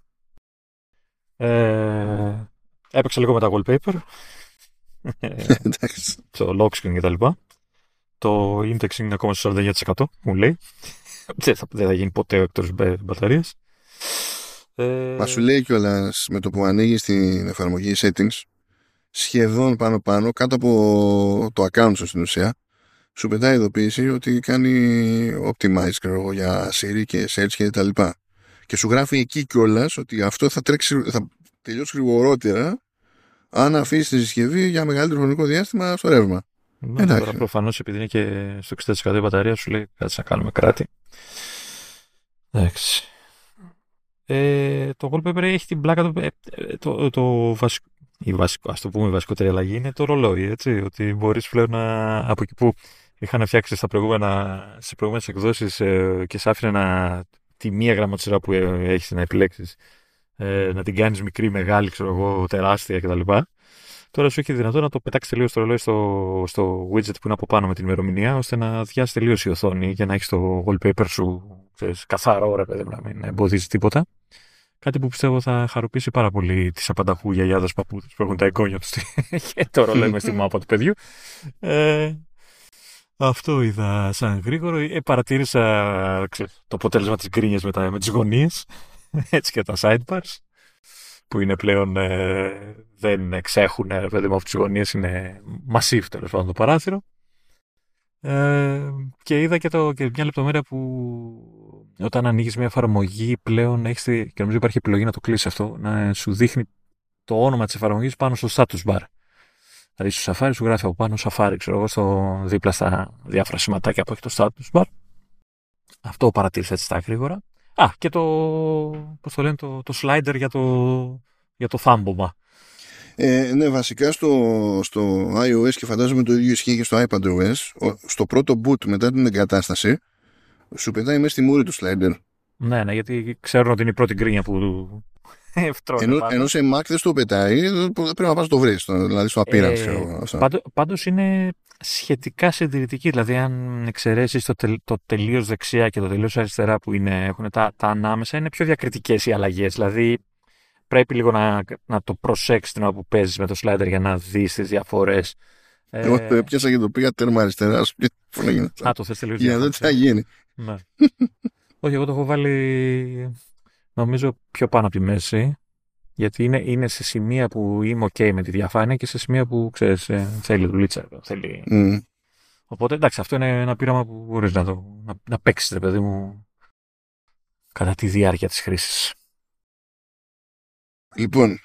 Ε, έπαιξα λίγο με τα wallpaper. Εντάξει. Το lock screen και τα λοιπά. Το indexing είναι ακόμα στο σαράντα εννιά τοις εκατό, μου λέει. Δεν θα, δεν θα γίνει ποτέ εκτός μπαταρίας. Ε... Μα σου λέει κιόλας με το που ανοίγει την εφαρμογή settings, σχεδόν πάνω-πάνω, κάτω από το account σου στην ουσία, σου πετάει ειδοποίηση ότι κάνει optimize, ξέρω εγώ, για Siri και search και τα λοιπά. Και σου γράφει εκεί κιόλας ότι αυτό θα τρέξει, θα τελειώσει γρηγορότερα αν αφήσει τη συσκευή για μεγαλύτερο χρονικό διάστημα στο ρεύμα. Ναι, τώρα προφανώς επειδή είναι και στο εξήντα τοις εκατό η μπαταρία, σου λέει κάτσε να κάνουμε κράτη. Εντάξει. Ε, το wallpaper έχει την πλάκα το, το, το, το βασικό, η βασικό, ας το πούμε η βασικότερη αλλαγή είναι το ρολόι, έτσι, ότι μπορείς πλέον να, από εκεί που είχαν φτιάξει στα προηγούμενα, στις προηγούμενες εκδόσεις ε, και σ' άφηνε να, τη μία γραμματοσυρά που ε, έχεις να επιλέξεις ε, να την κάνεις μικρή, μεγάλη, ξέρω εγώ, τεράστια κτλ. Τώρα σου έχει δυνατόν να το πετάξει τελείως το ρολόι στο, στο widget που είναι από πάνω με την ημερομηνία, ώστε να αδειάσει τελείως η οθόνη και να έχεις το wallpaper σου, ξέρεις, καθαρό, ρε παιδί μου, να μην εμποδίζει τίποτα. Κάτι που πιστεύω θα χαροποιήσει πάρα πολύ τις απανταχού γιαγιάδες παππούδες που έχουν τα εικόνια τους και το ρολόι μες στη μάπα του παιδιού. Ε, αυτό είδα σαν γρήγορο. Ε, παρατήρησα ξέρεις, το αποτέλεσμα της γκρίνιας με, τα, με τις γωνίες, έτσι και τα sidebars, που είναι πλέον ε, δεν εξέχουν, ρε παιδί μου, από τις γωνίες, είναι massive τέλος πάντων το παράθυρο. Ε, και είδα και, το, και μια λεπτομέρεια που όταν ανοίγεις μια εφαρμογή πλέον έχεις, και νομίζω υπάρχει επιλογή να το κλείσει αυτό, να σου δείχνει το όνομα της εφαρμογής πάνω στο status bar. Δηλαδή στο Safari σου γράφει από πάνω Safari, ξέρω εγώ, στο δίπλα στα διάφορα σηματάκια που έχει το status bar. Αυτό παρατήρησα έτσι στα γρήγορα. Α, και το, πώς το λένε, το, το slider για το, για το θάμπομα. Ε, ναι, βασικά στο, στο iOS και φαντάζομαι το ίδιο ισχύει και στο iPadOS, στο πρώτο boot μετά την εγκατάσταση σου πετάει μέσα στη μούρη του slider. Ναι, ναι, γιατί ξέρουν ότι είναι η πρώτη γκρίνια που ενώ, ενώ σε Mac δεν στο πετάει, πρέπει να πας να το βρεις, δηλαδή στο appearance. Ε, πάντως, πάντως είναι σχετικά συντηρητική, δηλαδή αν εξαιρέσεις το, τε, το τελείως δεξιά και το τελείως αριστερά που είναι, έχουν τα, τα ανάμεσα, είναι πιο διακριτικές οι αλλαγές, δηλαδή πρέπει λίγο να, να το προσέξεις την ώρα που παίζεις με το slider για να δεις τις διαφορές. Εγώ το έπιασα και το πήγα τέρμα αριστερά. Α, το θες τελείως για να δω τι θα γίνει. Ναι. Όχι, εγώ το έχω βάλει νομίζω πιο πάνω από τη μέση, γιατί είναι, είναι σε σημεία που είμαι ok με τη διαφάνεια και σε σημεία που ξέρεις, θέλει δουλίτσα. Θέλει... Mm. Οπότε εντάξει, αυτό είναι ένα πείραμα που μπορείς να, το, να, να παίξεις, ρε παιδί μου, κατά τη διάρκεια της χρήσης. Λοιπόν,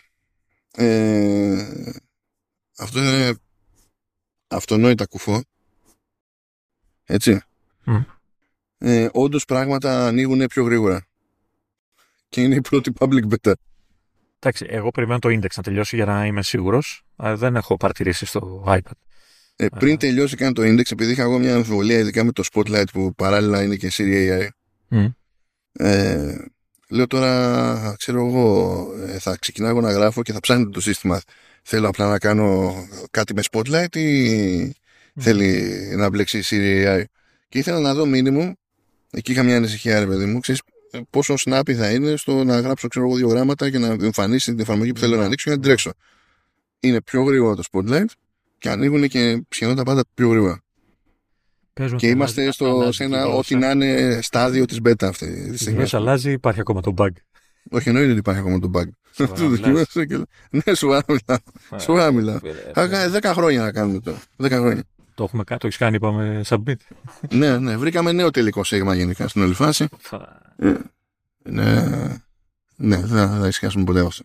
ε, αυτό είναι αυτονόητα κουφό. Έτσι. Mm. Ε, όντως πράγματα ανοίγουν πιο γρήγορα. Και είναι η πρώτη public beta. Εντάξει, εγώ περιμένω το index να τελειώσει για να είμαι σίγουρος. Αλλά δεν έχω παρατηρήσει στο iPad. Ε, πριν uh. τελειώσει καν το index, επειδή είχα εγώ μια αμφιβολία ειδικά με το Spotlight που παράλληλα είναι και Siri έι άι. Mm. Ε, λέω τώρα, ξέρω εγώ, θα ξεκινάω να γράφω και θα ψάχνετε το σύστημα. Θέλω απλά να κάνω κάτι με Spotlight ή mm. θέλει να μπλέξει η Siri έι άι. Και ήθελα να δω minimum, εκεί είχα μια ανησυχία, ρε παιδί μου, ξέρεις, πόσο snappy θα είναι στο να γράψω, ξέρω εγώ, δύο γράμματα και να εμφανίσει την εφαρμογή που θέλω να ανοίξω και να την τρέξω. Είναι πιο γρήγορο το Spotlight και ανοίγουν και σχεδόν τα πάντα πιο γρήγορα. Παίζουν και είμαστε αλλάζει, στο, αλλάζει σε ένα ό,τι να είναι στάδιο της beta αυτή. Η γλώσσα αλλάζει, υπάρχει ακόμα το bug. Όχι, εννοείται ότι υπάρχει ακόμα το bug. Ναι, σοβαρά μιλάω. Σοβαρά μιλάω. Θα κάνει δέκα χρόνια να κάνουμε τώρα. δέκα χρόνια. Το έχουμε κάνει, το έχεις κάνει, είπαμε, submit. Ναι, ναι, βρήκαμε νέο τελικό σίγμα γενικά στην όλη φάση. Ναι, ναι, δεν θα ισχυάσουμε ποτέ αυτό.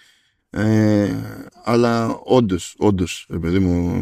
Αλλά όντως, όντως, παιδί μου,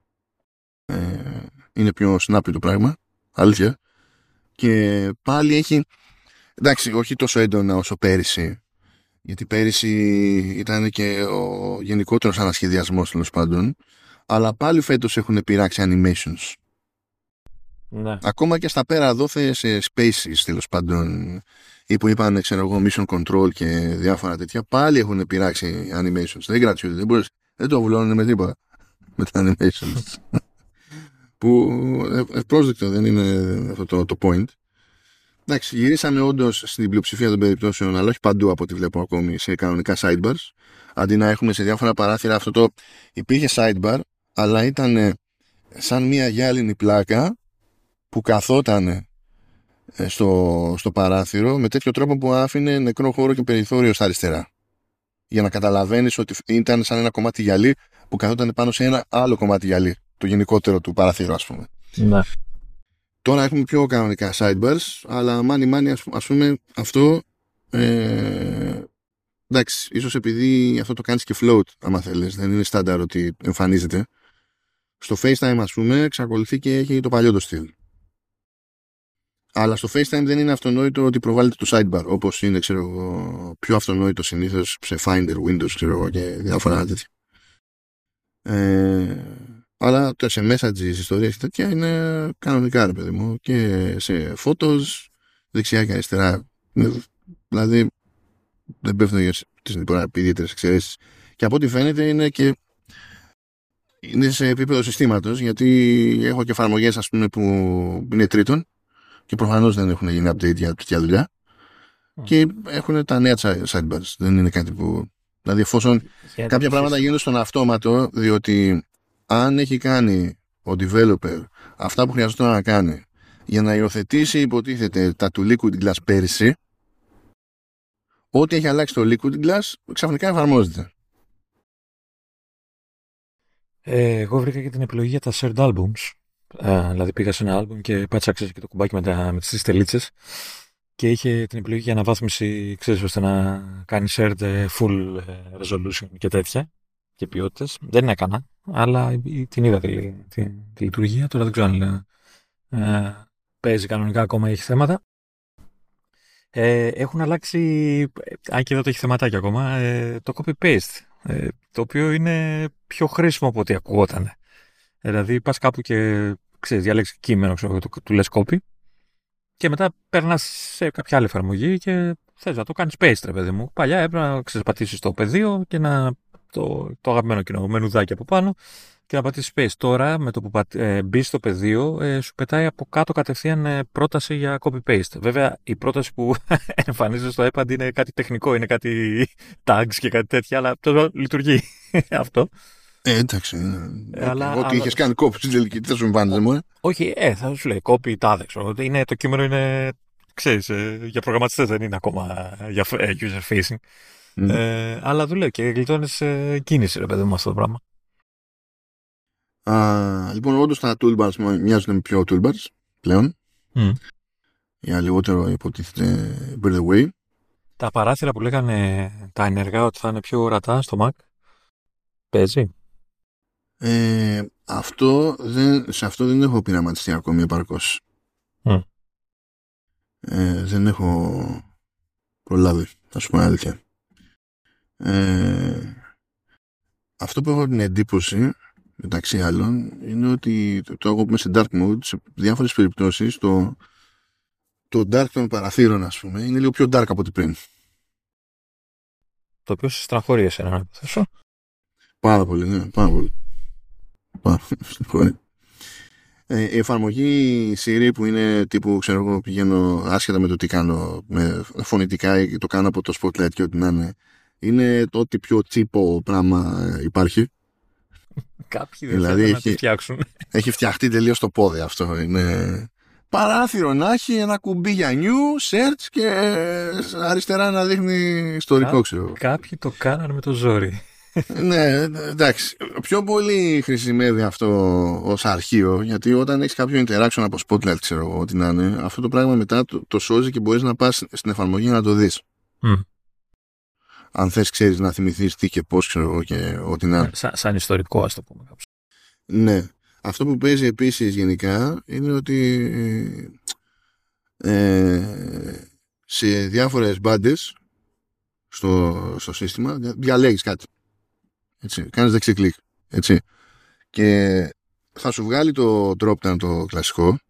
είναι πιο snappy το πράγμα, αλήθεια. Και πάλι έχει, εντάξει, όχι τόσο έντονα όσο πέρυσι, γιατί πέρυσι ήταν και ο γενικότερος ανασχεδιασμός τέλος πάντων, αλλά πάλι φέτος έχουν πειράξει animations. Ναι. Ακόμα και στα πέρα δόθε σε spaces τέλος πάντων, ή που είπαν, ξέρω εγώ, mission control και διάφορα τέτοια, πάλι έχουν πειράξει animations. Δεν κρατιούνται, δεν, μπορείς, δεν το βουλώνουν με τίποτα με τα animations. Που ευπρόσδεκτο δεν είναι αυτό το, το point. Εντάξει, γυρίσαμε όντως στην πλειοψηφία των περιπτώσεων, αλλά όχι παντού από ό,τι βλέπω ακόμη, σε κανονικά sidebars. Αντί να έχουμε σε διάφορα παράθυρα αυτό το. Υπήρχε sidebar, αλλά ήταν σαν μια γυάλινη πλάκα που καθόταν στο, στο παράθυρο με τέτοιο τρόπο που άφηνε νεκρό χώρο και περιθώριο στα αριστερά. Για να καταλαβαίνεις ότι ήταν σαν ένα κομμάτι γυαλί που καθόταν πάνω σε ένα άλλο κομμάτι γυαλί. Το γενικότερο του παραθύρου, ας πούμε. Ναι. Τώρα έχουμε πιο κανονικά sidebars, αλλά μάνι μάνι, ας πούμε, αυτό ε, εντάξει, ίσως επειδή αυτό το κάνεις και float, άμα θέλεις, δεν είναι στάνταρ ότι εμφανίζεται. Στο FaceTime, ας πούμε, εξακολουθεί και έχει το παλιό το στυλ. Αλλά στο FaceTime δεν είναι αυτονόητο ότι προβάλλεται το sidebar, όπως είναι, ξέρω εγώ, πιο αυτονόητο συνήθως σε Finder, Windows, ξέρω εγώ, και διάφορα τέτοια. Ε, αλλά το σε messages, ιστορίες και τέτοια είναι κανονικά, ρε παιδί μου, και σε photos, δεξιά και αριστερά. Δηλαδή, δεν πέφτουν για τις ιδιαίτερες εξαιρέσεις. Και από ό,τι φαίνεται είναι και είναι σε επίπεδο συστήματος, γιατί έχω και εφαρμογές, ας πούμε, που είναι τρίτον και προφανώς δεν έχουν γίνει update για τέτοια δουλειά mm. και έχουν τα νέα sidebars. Δεν είναι κάτι που... Δηλαδή, εφόσον yeah, κάποια πράγματα γίνουν στον αυτόματο, διότι αν έχει κάνει ο developer αυτά που χρειαζόταν να κάνει για να υιοθετήσει, υποτίθεται, τα του Liquid Glass πέρυσι, ό,τι έχει αλλάξει το Liquid Glass ξαφνικά εφαρμόζεται. Ε, εγώ βρήκα και την επιλογή για τα shared albums. Ε, δηλαδή πήγα σε ένα album και πάτσα και το κουμπάκι με, τα, με τις τρεις τελίτσες και είχε την επιλογή για αναβάθμιση, ξέρεις, ώστε να κάνει shared full resolution και τέτοια και ποιότητες. Δεν έκανα, αλλά την είδα τη, τη, τη λειτουργία. Τώρα δεν ξέρω αν ε, παίζει κανονικά, ακόμα έχει θέματα. Ε, έχουν αλλάξει, αν και εδώ το έχει θεματάκι ακόμα, ε, το copy-paste, ε, το οποίο είναι πιο χρήσιμο από ό,τι ακουγόταν. Δηλαδή πας κάπου και ξέρεις, διαλέξεις κείμενο, ξέρω, του, του λες copy και μετά περνάς σε κάποια άλλη εφαρμογή και θες να το κάνεις paste, ρε παιδί μου. Παλιά έπρεπε να ξεσπατήσεις το πεδίο και να το, το αγαπημένο κοινό μενουδάκι από πάνω και να πατήσεις paste. Τώρα με το που ε, μπεις στο πεδίο ε, σου πετάει από κάτω κατευθείαν ε, πρόταση για copy-paste. Βέβαια η πρόταση που εμφανίζεται στο iPad είναι κάτι τεχνικό, είναι κάτι tags και κάτι τέτοια, αλλά τώρα λειτουργεί αυτό. Ε, εντάξει. Ε, αλλά, ό,τι αλλά... είχες κάνει copy στην τελική, τι θα σου εμφάνιζε μόνο. Όχι, ε, θα σου λέει copy τάδε, ξέρω. Είναι, το κείμενο είναι, ξέρεις, ε, για προγραμματιστές, δεν είναι ακόμα για ε, user facing. Mm. Ε, αλλά δουλεύει και γλιτώνεις ε, κίνηση, ρε παιδί μου, αυτό το πράγμα. Α, λοιπόν, όντως τα toolbars μοιάζουν με πιο toolbars πλέον. Mm. Για λιγότερο υποτίθεται by the way. Τα παράθυρα που λέγανε τα ενεργά ότι θα είναι πιο ορατά στο Mac, παίζει. Ε, αυτό δεν, σε αυτό δεν έχω πειραματιστεί ακόμη επαρκώς. Mm. Ε, δεν έχω προλάβει, θα σου πω αλήθεια. Ε, αυτό που έχω την εντύπωση, μεταξύ άλλων, είναι ότι το, το έχω πούμε σε dark mode, σε διάφορες περιπτώσεις το, το dark των παραθύρων, ας πούμε, είναι λίγο πιο dark από ό,τι πριν. Το οποίο σε στραχωρεί εσένα, να υποθέσω. Πάρα πολύ, ναι, πάρα πολύ. Πάρα πολύ. Ε, η εφαρμογή Siri που είναι τύπου, ξέρω εγώ, πηγαίνω άσχετα με το τι κάνω, με φωνητικά ή το κάνω από το Spotlight και ό,τι να είναι, είναι το ό,τι πιο τσίπο πράγμα υπάρχει. Κάποιοι δεν δηλαδή θέλουν να το φτιάξουν. Έχει φτιαχτεί τελείως το πόδι αυτό. Είναι παράθυρο να έχει ένα κουμπί για new, search και αριστερά να δείχνει ιστορικό, ξέρω. Κάποιοι το κάνανε με το ζόρι. Ναι, εντάξει. Πιο πολύ χρησιμεύει αυτό ως αρχείο, γιατί όταν έχεις κάποιο interaction από Spotlight, ξέρω εγώ, ό,τι να είναι, αυτό το πράγμα μετά το, το σώζει και μπορείς να πας στην εφαρμογή να το δεις. Mm. Αν θες, ξέρεις, να θυμηθείς τι και πώς, ξέρω εγώ, και ό,τι να είναι. Σαν, σαν ιστορικό, ας το πούμε. Ναι. Αυτό που παίζει επίσης γενικά είναι ότι ε, σε διάφορες μπάντες στο, στο σύστημα διαλέγεις κάτι. Έτσι, κάνεις δεξί κλικ. Έτσι. Και θα σου βγάλει το drop-down το κλασικό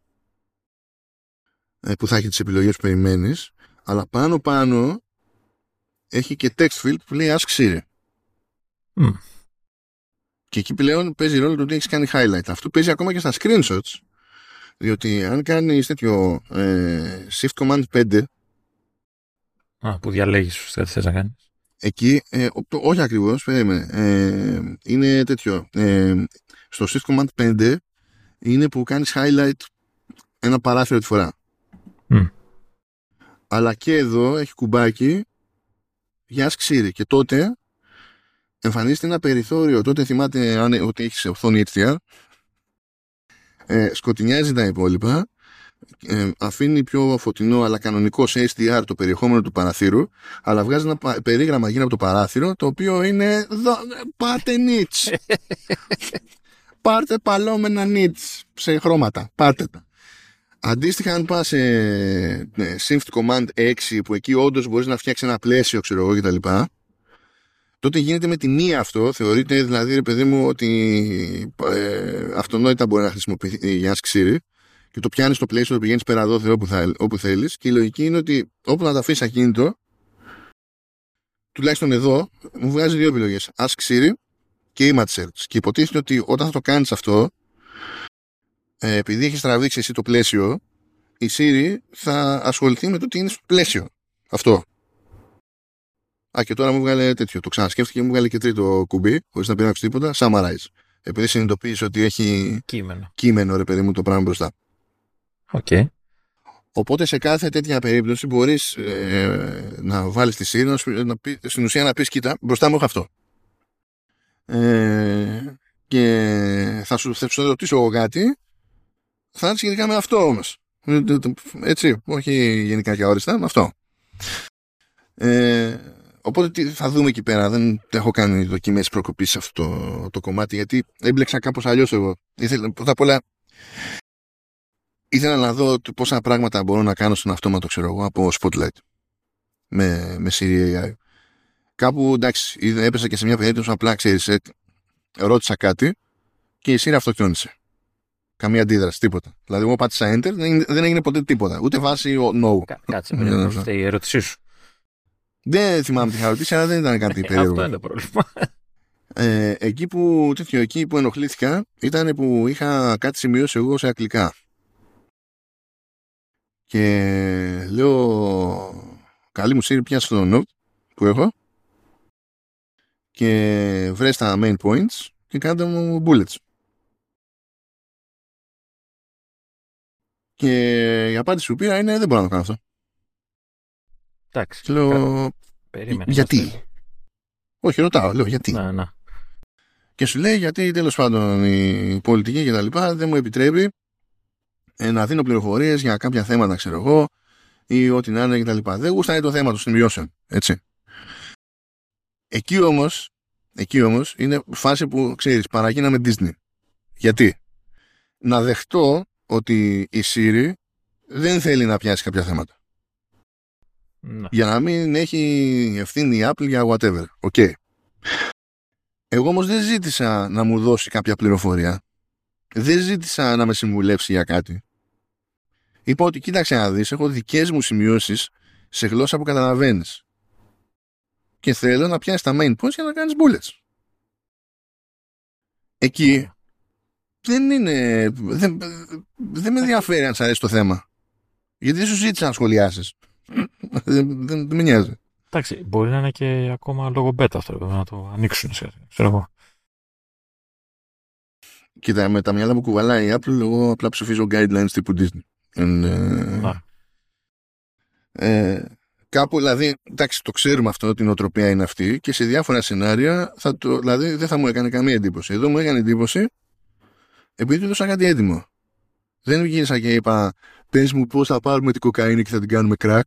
ε, που θα έχει τις επιλογές που περιμένεις, αλλά πάνω πάνω έχει και text field που λέει Ask Siri. Mm. Και εκεί πλέον παίζει ρόλο το ότι έχεις κάνει highlight. Αυτό παίζει ακόμα και στα screenshots, διότι αν κάνεις τέτοιο ε, Shift Command πέντε, Α, που διαλέγεις τι θες να κάνεις. Εκεί, ε, το, όχι ακριβώς, περίμενε, ε, είναι τέτοιο, ε, στο Shift Command πέντε είναι που κάνεις highlight ένα παράθυρο τη φορά. Mm. Αλλά και εδώ έχει κουμπάκι για Ask Siri και τότε εμφανίζεται ένα περιθώριο, τότε θυμάται αν, ότι έχεις οθόνη έιτς ντι αρ, ε, σκοτεινιάζει τα υπόλοιπα, ε, αφήνει πιο φωτεινό αλλά κανονικό σε έιτς ντι αρ το περιεχόμενο του παραθύρου, αλλά βγάζει ένα περίγραμμα γύρω από το παράθυρο το οποίο είναι δο, πάτε νιτς πάρτε παλόμενα νιτς σε χρώματα, πάρτε τα. Αντίστοιχα, αν πας σε ναι, Shift Command έξι που εκεί όντως μπορείς να φτιάξεις ένα πλαίσιο, ξέρω εγώ, κτλ., τότε γίνεται με τη μία αυτό. Θεωρείται δηλαδή, ρε παιδί μου, ότι ε, αυτονόητα μπορεί να χρησιμοποιηθεί για Ask Siri και το πιάνεις στο πλαίσιο, το πηγαίνεις πέρα εδώ όπου, θα, όπου θέλεις, και η λογική είναι ότι όπου να τα αφήσεις ακίνητο τουλάχιστον εδώ, μου βγάζει δύο επιλογές. Ask Siri και Image Search. Και υποτίθεται ότι όταν θα το κάνεις αυτό, ε, επειδή έχεις τραβήξει εσύ το πλαίσιο, η Siri θα ασχοληθεί με το τι είναι στο πλαίσιο. Αυτό. Α, και τώρα μου βγάλε τέτοιο. Το ξανασκέφτηκε και μου βγάλε και τρίτο κουμπί, χωρίς να πειράξω τίποτα. Summarize. Επειδή συνειδητοποίησε ότι έχει κείμενο. κείμενο, ρε παιδί μου, το πράγμα μπροστά. Οκ. Okay. Οπότε σε κάθε τέτοια περίπτωση μπορείς ε, να βάλεις τη Siri, να, να πει, στην ουσία να πεις, κοίτα, μπροστά μου έχω αυτό. Ε, και θα σου, θα σου ρωτήσω εγώ κάτι, θα είναι σχετικά με αυτό όμως. Έτσι, όχι γενικά και αόριστα, με αυτό. Ε, οπότε θα δούμε εκεί πέρα. Δεν έχω κάνει δοκιμές προκοπής σε αυτό το, το κομμάτι, γιατί έμπλεξα κάπως αλλιώς εγώ. Ήθελα, πρώτα απ' όλα, ήθελα να δω πόσα πράγματα μπορώ να κάνω στον αυτόματο, ξέρω εγώ, από Spotlight με, με Siri έι άι. Κάπου, εντάξει, έπεσα και σε μια περίπτωση, απλά, ξέρεις, ρώτησα κάτι και η Siri αυτοκτόνησε. Καμία αντίδραση, τίποτα. Δηλαδή, εγώ πάτησα Enter, δεν, δεν έγινε ποτέ τίποτα. Ούτε βάση no. Κα, κάτσε, περίμενε, η ερώτησή σου. Δεν θυμάμαι τι είχα ρωτήσει, αλλά δεν ήταν κάτι περίεργο. Αυτό είναι το πρόβλημα. Ε, εκεί, που, τέτοιο, εκεί που ενοχλήθηκα ήταν που είχα κάτι σημειώσει εγώ σε αγγλικά. Και λέω, καλή μου Siri, πιάσε το note που έχω και βρες τα main points και κάντε μου bullets. Και η απάντηση που πήρα είναι, δεν μπορώ να το κάνω αυτό. Εντάξει. Λέω, περίμενε, γιατί. αυτό. Όχι, ρωτάω, λέω γιατί. Να, να. Και σου λέει γιατί τέλος πάντων η πολιτική και τα λοιπά δεν μου επιτρέπει ε, να δίνω πληροφορίες για κάποια θέματα, ξέρω εγώ, ή ό,τι να είναι και τα λοιπά. Δεν γούστανε το θέμα των σημειώσεων, έτσι. Εκεί όμως, εκεί όμως είναι φάση που, ξέρεις, παραγίναμε Disney. Γιατί? Να δεχτώ ότι η Siri δεν θέλει να πιάσει κάποια θέματα. Να. Για να μην έχει ευθύνη η Apple για whatever. Οκ. Okay. Εγώ όμως δεν ζήτησα να μου δώσει κάποια πληροφορία. Δεν ζήτησα να με συμβουλεύσει για κάτι. Είπα ότι κοίταξε να δεις, έχω δικές μου σημειώσεις σε γλώσσα που καταλαβαίνεις. Και θέλω να πιάσεις τα main points για να κάνεις bullets. Εκεί δεν είναι... Δεν, δεν με ενδιαφέρει αν σ' αρέσει το θέμα. Γιατί δεν σου ζήτησα να σχολιάσεις. δεν, δεν, δεν με νοιάζει. Εντάξει, μπορεί να είναι και ακόμα λόγω beta αυτό, να το ανοίξουν, ξέρω εγώ. Κοίτα, με τα μυαλά που κουβαλάει η Apple, εγώ απλά ψηφίζω guidelines τύπου Disney. And, ε, ε, κάπου, δηλαδή, εντάξει, το ξέρουμε αυτό, ότι η νοοτροπία είναι αυτή και σε διάφορα σενάρια, θα το, δηλαδή, δεν θα μου έκανε καμία εντύπωση. Εδώ μου έκανε εντύπωση επειδή του έδωσα κάτι έτοιμο. Δεν γύρισα και είπα, πες μου πώς θα πάρουμε την κοκαίνη και θα την κάνουμε crack.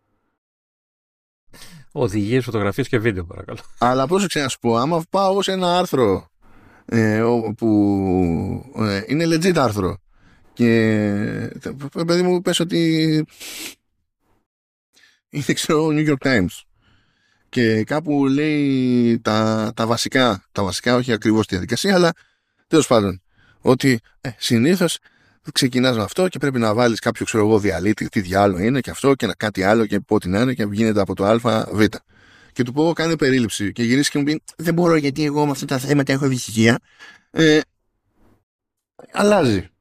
Οδηγίες, φωτογραφίες και βίντεο, παρακαλώ. Αλλά πρόσεξε να σου πω, άμα πάω σε ένα άρθρο ε, που ε, είναι legit άρθρο και παιδί μου πες ότι είναι, ξέρω, New York Times και κάπου λέει τα, τα βασικά, τα βασικά όχι ακριβώς τη διαδικασία, αλλά τέλος πάντων ότι ε, συνήθως ξεκινάς με αυτό και πρέπει να βάλεις κάποιο, ξέρω εγώ, διαλύτη, τι διάλογο είναι και αυτό και να κάτι άλλο και ό,τι να είναι και γίνεται από το α, β. Και του πω, κάνει περίληψη και γυρίσει και μου πει, δεν μπορώ γιατί εγώ με αυτά τα θέματα έχω ευαισθησία. Ε, αλλάζει.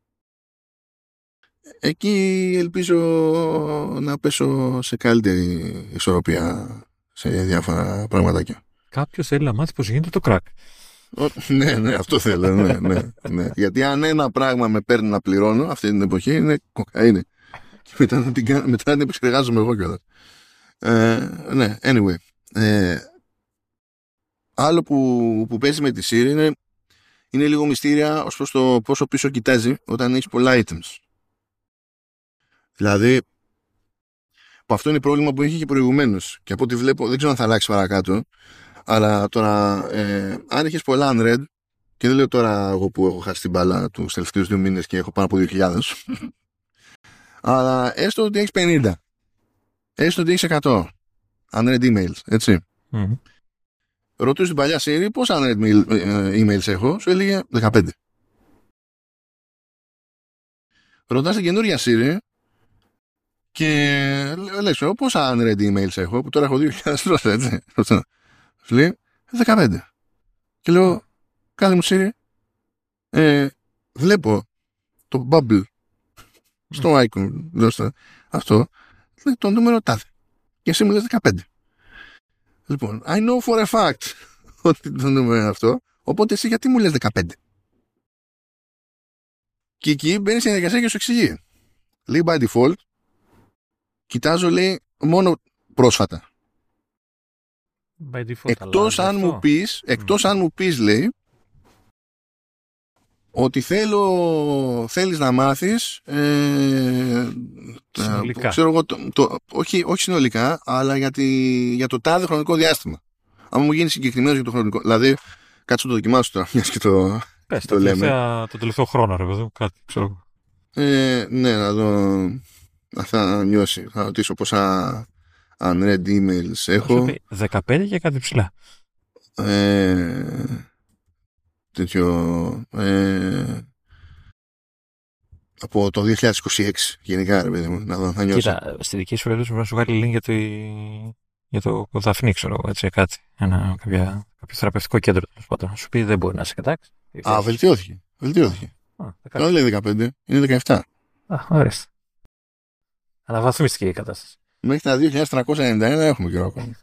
Εκεί ελπίζω να πέσω σε καλύτερη ισορροπία σε διάφορα πραγματάκια. Κάποιος θέλει να μάθει πώς γίνεται το crack. Ναι, ναι, αυτό θέλω. Ναι, ναι, ναι. Γιατί αν ένα πράγμα με παίρνει να πληρώνω αυτή την εποχή είναι κοκαίνη. Και μετά να την, μετά να την επεξεργάζομαι εγώ κιόλας. Ε, ναι, anyway. Ε, άλλο που, που παίζει με τη Siri είναι, είναι λίγο μυστήρια ως προς το πόσο πίσω κοιτάζει όταν έχεις πολλά items. Δηλαδή, που αυτό είναι πρόβλημα που είχε και προηγουμένως. Και από ό,τι βλέπω, δεν ξέρω αν θα αλλάξει παρακάτω, αλλά τώρα, ε, αν έχεις πολλά unread, και δεν λέω τώρα εγώ που έχω χάσει την μπάλα τους τελευταίους δύο μήνες και έχω πάνω από δύο χιλιάδες, αλλά έστω ότι έχεις πενήντα, έστω ότι έχεις εκατό unread emails, έτσι. Mm-hmm. Ρωτούсь την παλιά Siri πόσα unread emails έχω, σου έλεγε δεκαπέντε. Ρωτάς την καινούρια Siri Και λες, πόσα unread emails έχω, που τώρα έχω δύο χιλιάδες πρόσφατα, έτσι. Σου λέει, δεκαπέντε. Και λέω, κάθε μου Siri, ε, βλέπω το bubble στο icon, δώστε, αυτό, το νούμερο τάδε. Και εσύ μου λες δεκαπέντε. Λοιπόν, I know for a fact ότι το νούμερο είναι αυτό, οπότε εσύ γιατί μου λες δεκαπέντε. Και εκεί μπαίνει στην διαδικασία και σου εξηγεί. Λέει by default, κοιτάζω, λέει, μόνο πρόσφατα. By default, εκτός αν μου πεις, εκτός mm. αν μου πεις, λέει, ότι θέλω, θέλεις να μάθεις ε, συνολικά. Ξέρω εγώ, το, το, όχι, όχι συνολικά, αλλά για, τη, για το τάδε χρονικό διάστημα. Αν μου γίνει συγκεκριμένο για το χρονικό, δηλαδή κάτσε το δοκιμάσω τώρα, μιας και το, Πες, το το λέμε. Το τελευταίο χρόνο, ρε παιδί, κάτι ξέρω. Ε, ναι, να δω, θα νιώσει, θα ρωτήσω πόσα unread emails έχω. δεκαπέντε και κάτι ψηλά. Ε, τέτοιο ε, από το δύο χιλιάδες είκοσι έξι γενικά, ρε παιδί μου, να δω, θα νιώσει. Κοίτα, στη δική σου περίπτωση να σου βγάλει link για το, για το Δαφνί, ξέρω, έτσι, κάτι. Ένα, κάποια, κάποιο θεραπευτικό κέντρο, τέλος πάντων. Να σου πει δεν μπορεί να σε κατάξει. Α, βελτιώθηκε. Βελτιώθηκε. Δεν λέει δεκαπέντε, είναι δεκαεπτά. Α, ωραία. Αναβαθμίστηκε η κατάσταση. Μέχρι τα δύο χιλιάδες τριακόσια ενενήντα ένα έχουμε καιρό ακόμα.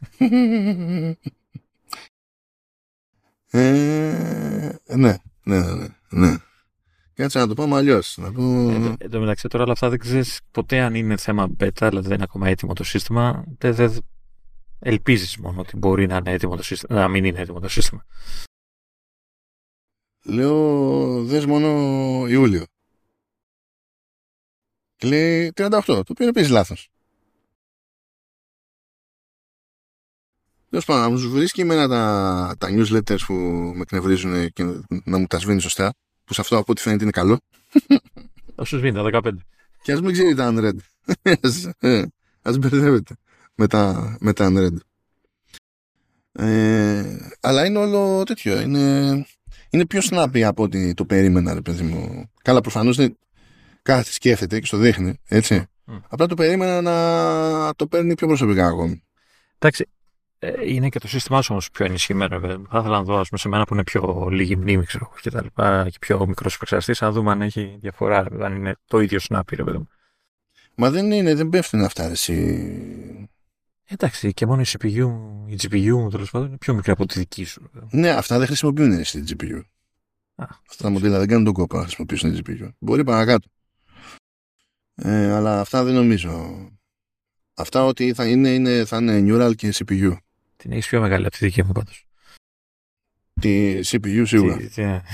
ε, ναι, ναι, ναι, ναι. Κάτσε να το πάμε αλλιώς. Να πω... ε, εν τω μεταξύ τώρα όλα αυτά δεν ξέρεις ποτέ αν είναι θέμα beta, δηλαδή δεν είναι ακόμα έτοιμο το σύστημα. Δεν, δεν ελπίζεις μόνο ότι μπορεί να είναι έτοιμο το σύστημα, να μην είναι έτοιμο το σύστημα. Λέω δες μόνο Ιούλιο. Και λέει τριάντα οκτώ, το οποίο είναι επίσης λάθος. Τέλος πάντων, να μου βρίσκει εμένα τα, τα newsletters που με εκνευρίζουν και να μου τα σβήνει σωστά, που σε αυτό από ό,τι φαίνεται είναι καλό. Θα σου σβήνει τα δεκαπέντε. Και ας μην ξέρει τα unread. Ας μπερδεύεται με τα, με τα unread. Ε, αλλά είναι όλο τέτοιο. Είναι, είναι πιο snappy από ό,τι το περίμενα, ρε παιδί μου. Καλά, προφανώς δεν κάθεται, σκέφτεται και στο δείχνει, έτσι. Mm. Απλά το περίμενα να το παίρνει πιο προσωπικά ακόμη. Εντάξει, είναι και το σύστημά σου όμως πιο ενισχυμένο. Βέβαια. Θα ήθελα να δω ας πούμε, σε μένα που είναι πιο λίγη μνήμη ξέρω, και τα λοιπά, και πιο μικρός επεξεργαστής, να δούμε αν έχει διαφορά, ρε, αν είναι το ίδιο snappy, ρε παιδί. Μα δεν είναι, δεν πέφτουν αυτά, εσύ. Εντάξει, και μόνο η σι πι γιου, η τζι πι γιου μου τέλος πάντων είναι πιο μικρή από τη δική σου. Βέβαια. Ναι, αυτά δεν χρησιμοποιούν στη τζι πι γιου. Α, αυτά τα μοντέλα δεν κάνουν τον κόπο να χρησιμοποιήσουν τη τζι πι γιου. Μπορεί παρακάτω. Ε, αλλά αυτά δεν νομίζω. Αυτά ότι θα είναι, είναι, θα είναι neural και σι πι γιου. Την έχεις πιο μεγάλη από τη δική μου πάντως. Τη σι πι γιου σίγουρα. Τι, τι, yeah.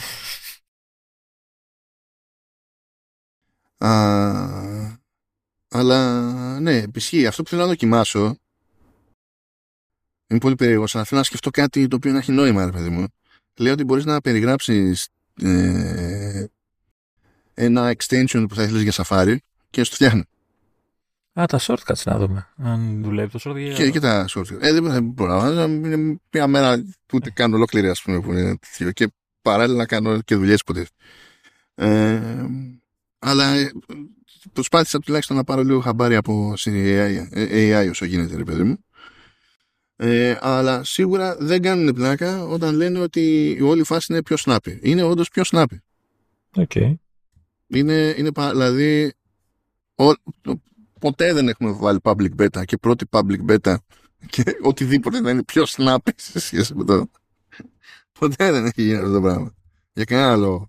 Α, αλλά ναι, επισχύει. Αυτό που θέλω να δοκιμάσω είναι πολύ περίεργο. Αλλά θέλω να σκεφτώ κάτι το οποίο να έχει νόημα, ρε παιδί μου. Λέω ότι μπορείς να περιγράψεις ε, ένα extension που θα ήθελες για Safari και να στο φτιάχνει. Α, τα shortcuts να δούμε. Αν δουλεύει το shortcut. Και, και τα shortcuts. Ε, δεν μπορώ. Είναι μια μέρα που ούτε κάνω ολόκληρη, ας πούμε, που είναι τέτοιο. Και παράλληλα να κάνω και δουλειές ποτέ. Ε, αλλά προσπάθησα τουλάχιστον να πάρω λίγο χαμπάρι από έι άι όσο γίνεται, ρε παιδί μου. Ε, αλλά σίγουρα δεν κάνουν πλάκα όταν λένε ότι η όλη φάση είναι πιο snappy. Είναι όντως πιο snappy. Okay. Είναι, είναι δηλαδή ο, ο, ποτέ δεν έχουμε βάλει public beta και πρώτη public beta και οτιδήποτε να είναι πιο snappy σε σχέση με το. Ποτέ δεν έχει γίνει αυτό το πράγμα. Για κανένα λόγο.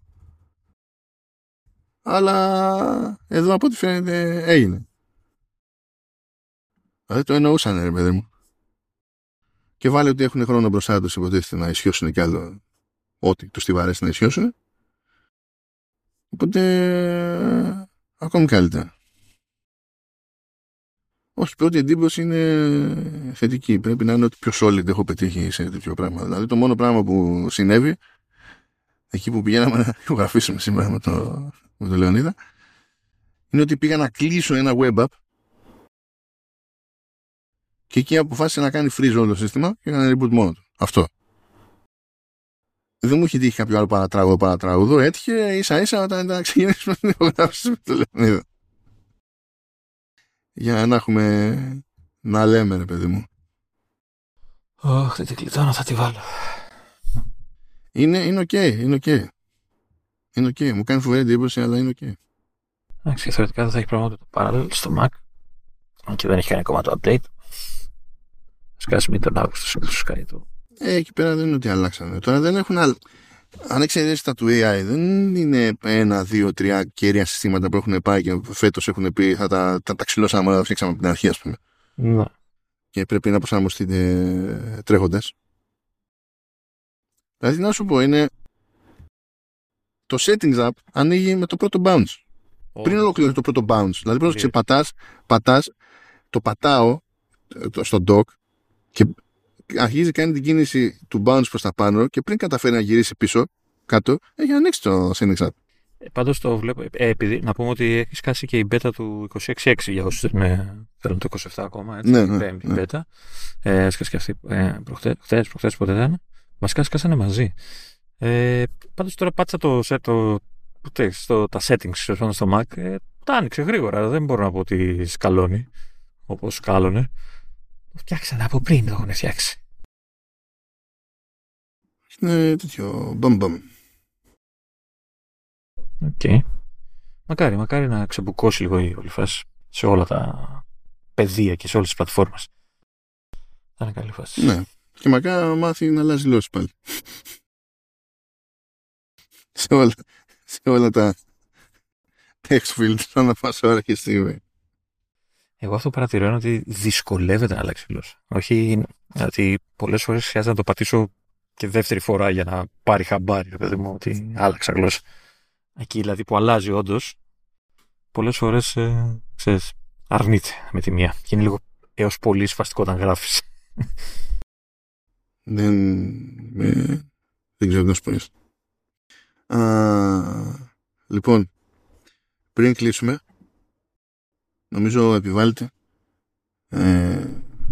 Αλλά εδώ από ό,τι φαίνεται έγινε. Δηλαδή το εννοούσαν, ρε παιδί μου. Και βάλε ότι έχουν χρόνο μπροστά τους, υποτίθεται να ισιώσουν κι άλλο ό,τι τους τη βαρέσει να ισιώσουν. Οπότε ακόμη καλύτερα. Όχι, η πρώτη εντύπωση είναι θετική. Πρέπει να είναι ότι πιο solid έχω πετύχει σε τέτοιο πράγμα. Δηλαδή το μόνο πράγμα που συνέβη εκεί που πηγαίναμε να ηχογραφήσουμε σήμερα με τον με το Λεωνίδα είναι ότι πήγα να κλείσω ένα web app και εκεί αποφάσισε να κάνει freeze όλο το σύστημα και έκανε reboot μόνο του. Αυτό. Δεν μου είχε τύχει κάποιο άλλο παρατράγουδο παρατράγουδο. Έτυχε ίσα ίσα όταν ήταν να ξεκινήσουμε την ηχογράφηση με το Λεωνίδα. για να έχουμε να λέμε, ρε παιδί μου. Ωχ, δεν την κλειτώνω, θα τη βάλω. Είναι, είναι οκ, okay, είναι οκ. Okay. Είναι οκ, okay. Μου κάνει φοβερή εντύπωση, αλλά είναι οκ. Okay. Εντάξει, θεωρητικά δεν θα έχει πράγματα το Parallel στο Mac. Και δεν έχει κάνει ακόμα το update. Σκάσει μην τον Αύγουστο, συνήθως σκάει το. Ε, εκεί πέρα δεν είναι ότι αλλάξανε. Τώρα δεν έχουν άλλα. Αν εξαιρέσει τα του έι άι, δεν είναι ένα, δύο, τρία κέρια συστήματα που έχουν πάει και φέτος έχουν πει θα τα, τα, τα ξυλώσαμε όλα, τα φτιάξαμε από την αρχή, ας πούμε. Ναι. Και πρέπει να προσαρμοστείτε τρέχοντας. Δηλαδή, να σου πω, είναι το settings app ανοίγει με το πρώτο bounce. Oh. Πριν ολοκληρώσει το πρώτο bounce. Δηλαδή, πρώτα ξεπατάς, πατάς, το πατάω το, στο dock και αρχίζει κάνει την κίνηση του bounce προς τα πάνω και πριν καταφέρει να γυρίσει πίσω κάτω, έχει ανοίξει το settings app. Ε, πάντως το βλέπω, ε, επειδή, να πούμε ότι έχει σκάσει και η beta του είκοσι έξι έξι για όσους ναι, θέλουν το είκοσι επτά ακόμα, έτσι, ναι, η ναι, πέμπτη ναι. beta. Ε, σκάσει και αυτή ε, προχθές, προχθές ποτέ δεν. Βασικά σκάσανε μαζί. Ε, πάντως τώρα πάτησα το, το, το, το, τα settings στο Mac, ε, τα άνοιξε γρήγορα, δεν μπορώ να πω ότι σκαλώνει, όπως σκάλωνε. Το φτιάξανε από πριν, το έχουν φτιάξει. Είναι τέτοιο μπαμπαμ. Οκ. Okay. Μακάρι, μακάρι να ξεμπουκώσει λίγο η όλη φάση σε όλα τα πεδία και σε όλες τις πλατφόρμες. Θα είναι καλή φάση. Ναι. Και μακάρι να μάθει να αλλάζει γλώσσες πάλι. σε, όλα, σε όλα τα text fields θα να πας ώρα και στιγμή. Εγώ αυτό παρατηρώ είναι ότι δυσκολεύεται να αλλάξει γλώσσα. Όχι, γιατί πολλές φορές χρειάζεται να το πατήσω και δεύτερη φορά για να πάρει χαμπάρι, ρε παιδί μου, ότι άλλαξα γλώσσα. Εκεί δηλαδή που αλλάζει όντως, πολλές φορές ε, ξέρεις, αρνείται με τη μία. Και είναι λίγο έως πολύ σφαστικό όταν γράφεις. Δεν, με, δεν ξέρω να σου πω. Λοιπόν, πριν κλείσουμε, νομίζω επιβάλλεται ε,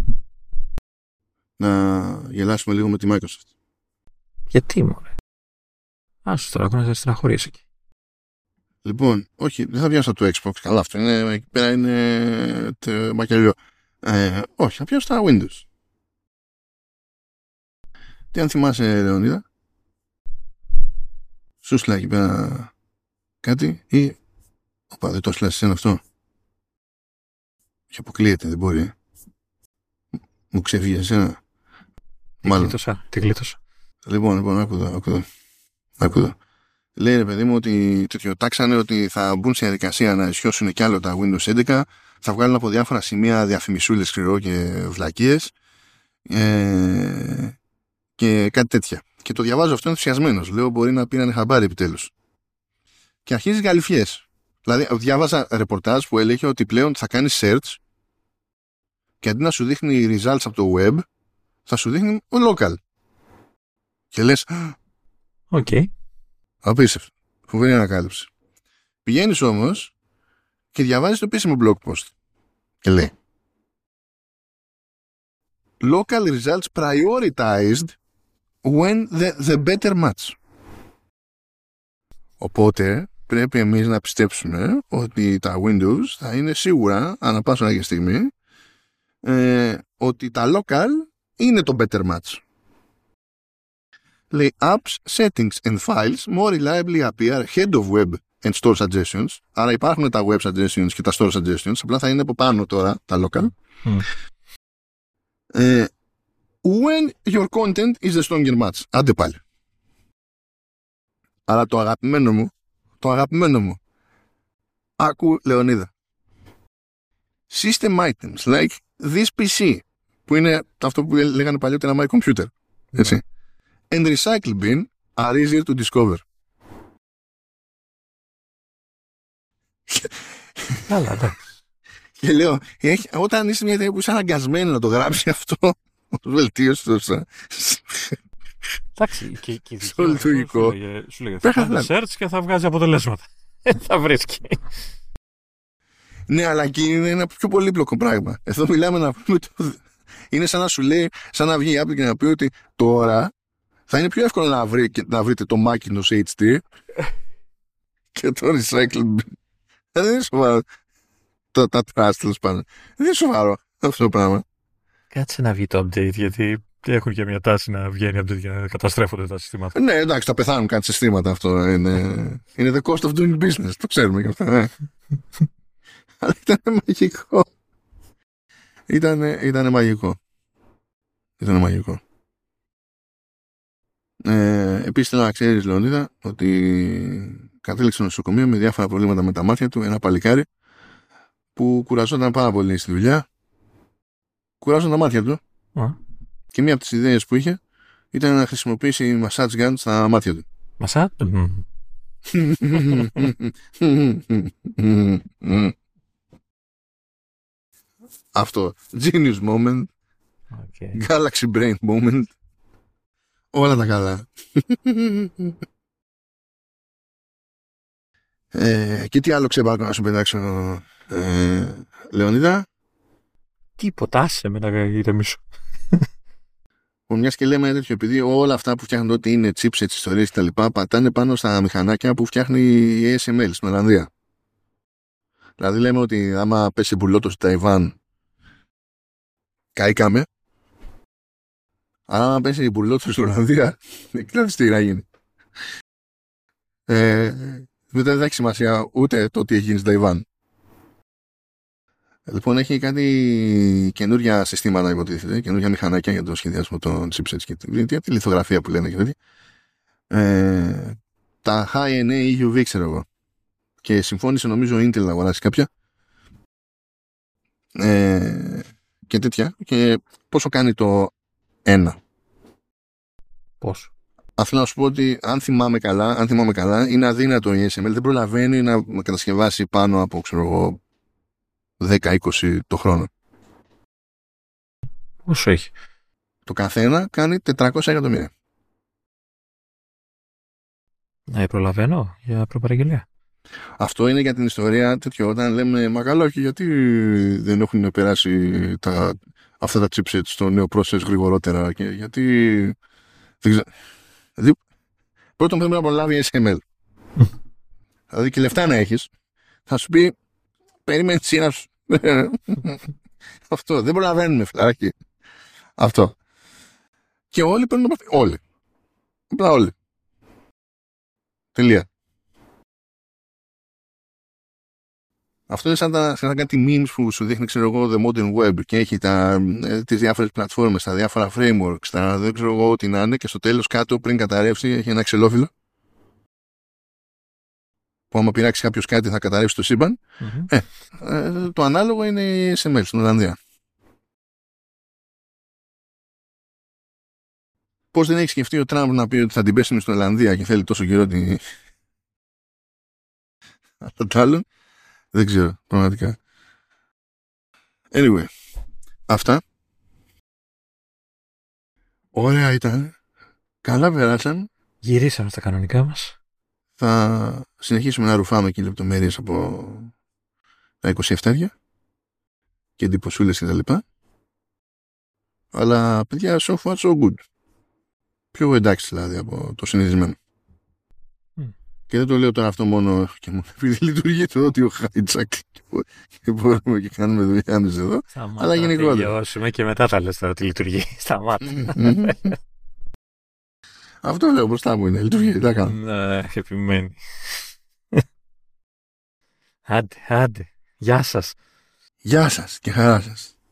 να γελάσουμε λίγο με τη Microsoft. Γιατί, μωρέ? Άσου τώρα, έχω να σε στεναχωρήσει εκεί. Λοιπόν, όχι, δεν θα πιάσω το Xbox. Καλά, αυτό είναι, εκεί πέρα είναι τε, μακελιό. Ε, όχι, θα πιάσω τα Windows. Τι αν θυμάσαι, Λεωνίδα? Σου στείλα εκεί πέρα κάτι ή... Οπα, δεν το στείλα σε εσένα αυτό. Και αποκλείεται, δεν μπορεί. Μου ξεφύγει εσένα. Τι γλίτωσα, τι γλίτωσα. Λοιπόν, λοιπόν, άκου εδώ, άκου εδώ. Άκου εδώ. Λέει, ρε παιδί μου, ότι τέτοιο τάξανε ότι θα μπουν σε διαδικασία να ισιώσουν κι άλλο τα Windows έντεκα, θα βγάλουν από διάφορα σημεία διαφημισούλες, σκληρό και βλακίες ε, και κάτι τέτοια. Και το διαβάζω αυτό ενθουσιασμένος. Λέω, μπορεί να πήρανε χαμπάρι επιτέλους. Και αρχίζει γαληφιές. Δηλαδή, διάβαζα ρεπορτάζ που έλεγε ότι πλέον θα κάνεις search και αντί να σου δείχνει results από το web, θα σου δείχνει local. Και λες, οκ. Okay. Απίστευτο. Φοβερή ανακάλυψη. Πηγαίνεις όμως και διαβάζεις το επίσημο blog post. Και λέει Local results prioritized when the, the better match. Οπότε πρέπει εμείς να πιστέψουμε ότι τα Windows θα είναι σίγουρα ανά πάσα και στιγμή ε, ότι τα local είναι το better match. Λέει apps, settings and files more reliably appear head of web and store suggestions. Άρα υπάρχουν τα web suggestions και τα store suggestions. Απλά θα είναι από πάνω τώρα τα local. Mm. Ε, when your content is the stronger match. Άντε πάλι. Άρα το αγαπημένο μου, το αγαπημένο μου, άκου Λεωνίδα. System items like this πι σι, που είναι αυτό που λέγανε παλιότερα my computer. Έτσι. Mm. And recycle bin are easier to discover. Καλά, εντάξει. Και λέω, έχει, όταν είσαι μια εταιρεία που είσαι αναγκασμένη να το γράψει αυτό, ως βελτίωση τόσο. Εντάξει, και, και στο λειτουργικό. Σου λέγε, θα κάνει search και θα βγάζει αποτελέσματα. Θα βρίσκει. Ναι, αλλά εκεί είναι ένα πιο πολύπλοκο πράγμα. Εδώ μιλάμε να πούμε το... Είναι σαν να σου λέει, σαν να βγει η Apple και να πει ότι τώρα θα είναι πιο εύκολο να, βρει, να βρείτε το Macintosh έιτς τι και το Recycle Bin. Δεν είναι σοβαρό. τα, τα τρας, τέλος πάντων. Δεν είναι σοβαρό αυτό το πράγμα. Κάτσε να βγει το update, γιατί έχουν και μια τάση να βγαίνει update για να καταστρέφονται τα συστήματα. Ναι, εντάξει, θα πεθάνουν κάτι συστήματα αυτό. Είναι, είναι the cost of doing business, το ξέρουμε και αυτό. Ναι. Αλλά ήταν μαγικό. Ήτανε, ήτανε μαγικό. Ήτανε μαγικό. Ε, επίσης θέλω να ξέρεις, Λεωνίδα, ότι κατέληξε στο νοσοκομείο με διάφορα προβλήματα με τα μάτια του ένα παλικάρι που κουραζόταν πάρα πολύ στη δουλειά. Κουράζονταν τα μάτια του. Α. Και μία από τις ιδέες που είχε ήταν να χρησιμοποιήσει massage gun στα μάτια του. Μασά? Αυτό. Genius moment. Okay. Galaxy brain moment. Όλα τα καλά. ε, και τι άλλο ξεπάρκω να σου πετάξω, ε, Λεωνίδα? Τίποτα, άσε με να ηρεμήσω. Μιας και λέμε τέτοιο, επειδή όλα αυτά που φτιάχνουν ότι είναι chipsets, ιστορίες και τα λοιπά, πατάνε πάνω στα μηχανάκια που φτιάχνει η έι ες εμ ελ στην Ολλανδία. Δηλαδή λέμε ότι άμα πέσει μπουλότο στη Ταϊβάν, καήκαμε. Αλλά άμα πέσει μπουλότο στην Ολλανδία, δεν ξέρεις τι να γίνει. Ε, μετά δεν θα έχει σημασία ούτε το τι έχει γίνει στην Ταϊβάν. Λοιπόν, έχει κάτι καινούργια συστήματα, υποτίθεται, καινούργια μηχανάκια για το σχεδιασμό των chipsets και τη, τη λιθογραφία που λένε και τέτοια. Ε, τα High-εν έι ι γιου βι, ξέρω εγώ. Και συμφώνησε, νομίζω, Intel να αγοράσει κάποια. Ε, και τέτοια. Και πόσο κάνει το ένα? Πόσο? Αν θέλω να σου πω ότι, αν θυμάμαι καλά, αν θυμάμαι καλά, είναι αδύνατο η έι ες εμ ελ, δεν προλαβαίνει να κατασκευάσει πάνω από, ξέρω εγώ, δέκα είκοσι το χρόνο. Πόσο έχει? Το καθένα κάνει τετρακόσια εκατομμύρια. Να προλαβαίνω για προπαραγγελία. Αυτό είναι για την ιστορία τέτοιο. Όταν λέμε μα καλά, και γιατί δεν έχουν περάσει τα, αυτά τα chipsets στο νέο process γρηγορότερα, και γιατί. Δεν ξέρω. Δηλαδή, πρώτον πρέπει να προλάβει η έι ες εμ ελ. Δηλαδή και λεφτά να έχεις, θα σου πει περίμενε τη σειρά σου. Αυτό. Δεν προλαβαίνουμε, φιλαράκι. Αυτό. Και όλοι παίρνουν το παθή. Όλοι. Απλά όλοι. Τελεία. Αυτό είναι σαν, τα, σαν κάτι memes που σου δείχνει, ξέρω εγώ, the modern web και έχει τα, ε, τις διάφορες πλατφόρμες, τα διάφορα frameworks, τα δεν ξέρω εγώ τι να είναι, και στο τέλος κάτω πριν καταρρεύσει έχει ένα ξελόφυλλο που άμα πειράξει κάποιος κάτι θα καταρρεύσει το σύμπαν. Mm-hmm. Ε, ε, το ανάλογο είναι η έι ες εμ ελ στην Ολλανδία. Πώς δεν έχει σκεφτεί ο Τραμπ να πει ότι θα την πέσουμε στην Ολλανδία και θέλει τόσο καιρό την... Αυτό το άλλο δεν ξέρω, πραγματικά. Anyway, αυτά. Ωραία ήταν. Καλά περάσαν. Γυρίσαμε στα κανονικά μας. Θα συνεχίσουμε να ρουφάμε και λεπτομέρειες από τα είκοσι επτάρια και εντυπωσούλες και τα λοιπά. Αλλά παιδιά, so far so good. Πιο εντάξει δηλαδή από το συνηθισμένο. Mm. Και δεν το λέω τώρα αυτό μόνο και μόνο επειδή λειτουργεί το νότιο hijack και μπορούμε και κάνουμε δουλειά εμείς εδώ. Σταμάτα, αλλά γενικότερα. Τελειώσουμε και μετά θα λες τώρα ότι λειτουργεί. Σταμάτα. Αυτό λέω μπροστά μου είναι. Λειτουργεί. Τι θα κάνω. Ναι, επιμένει. Άντε, άντε. Γεια σας. Γεια σας και χαρά σας.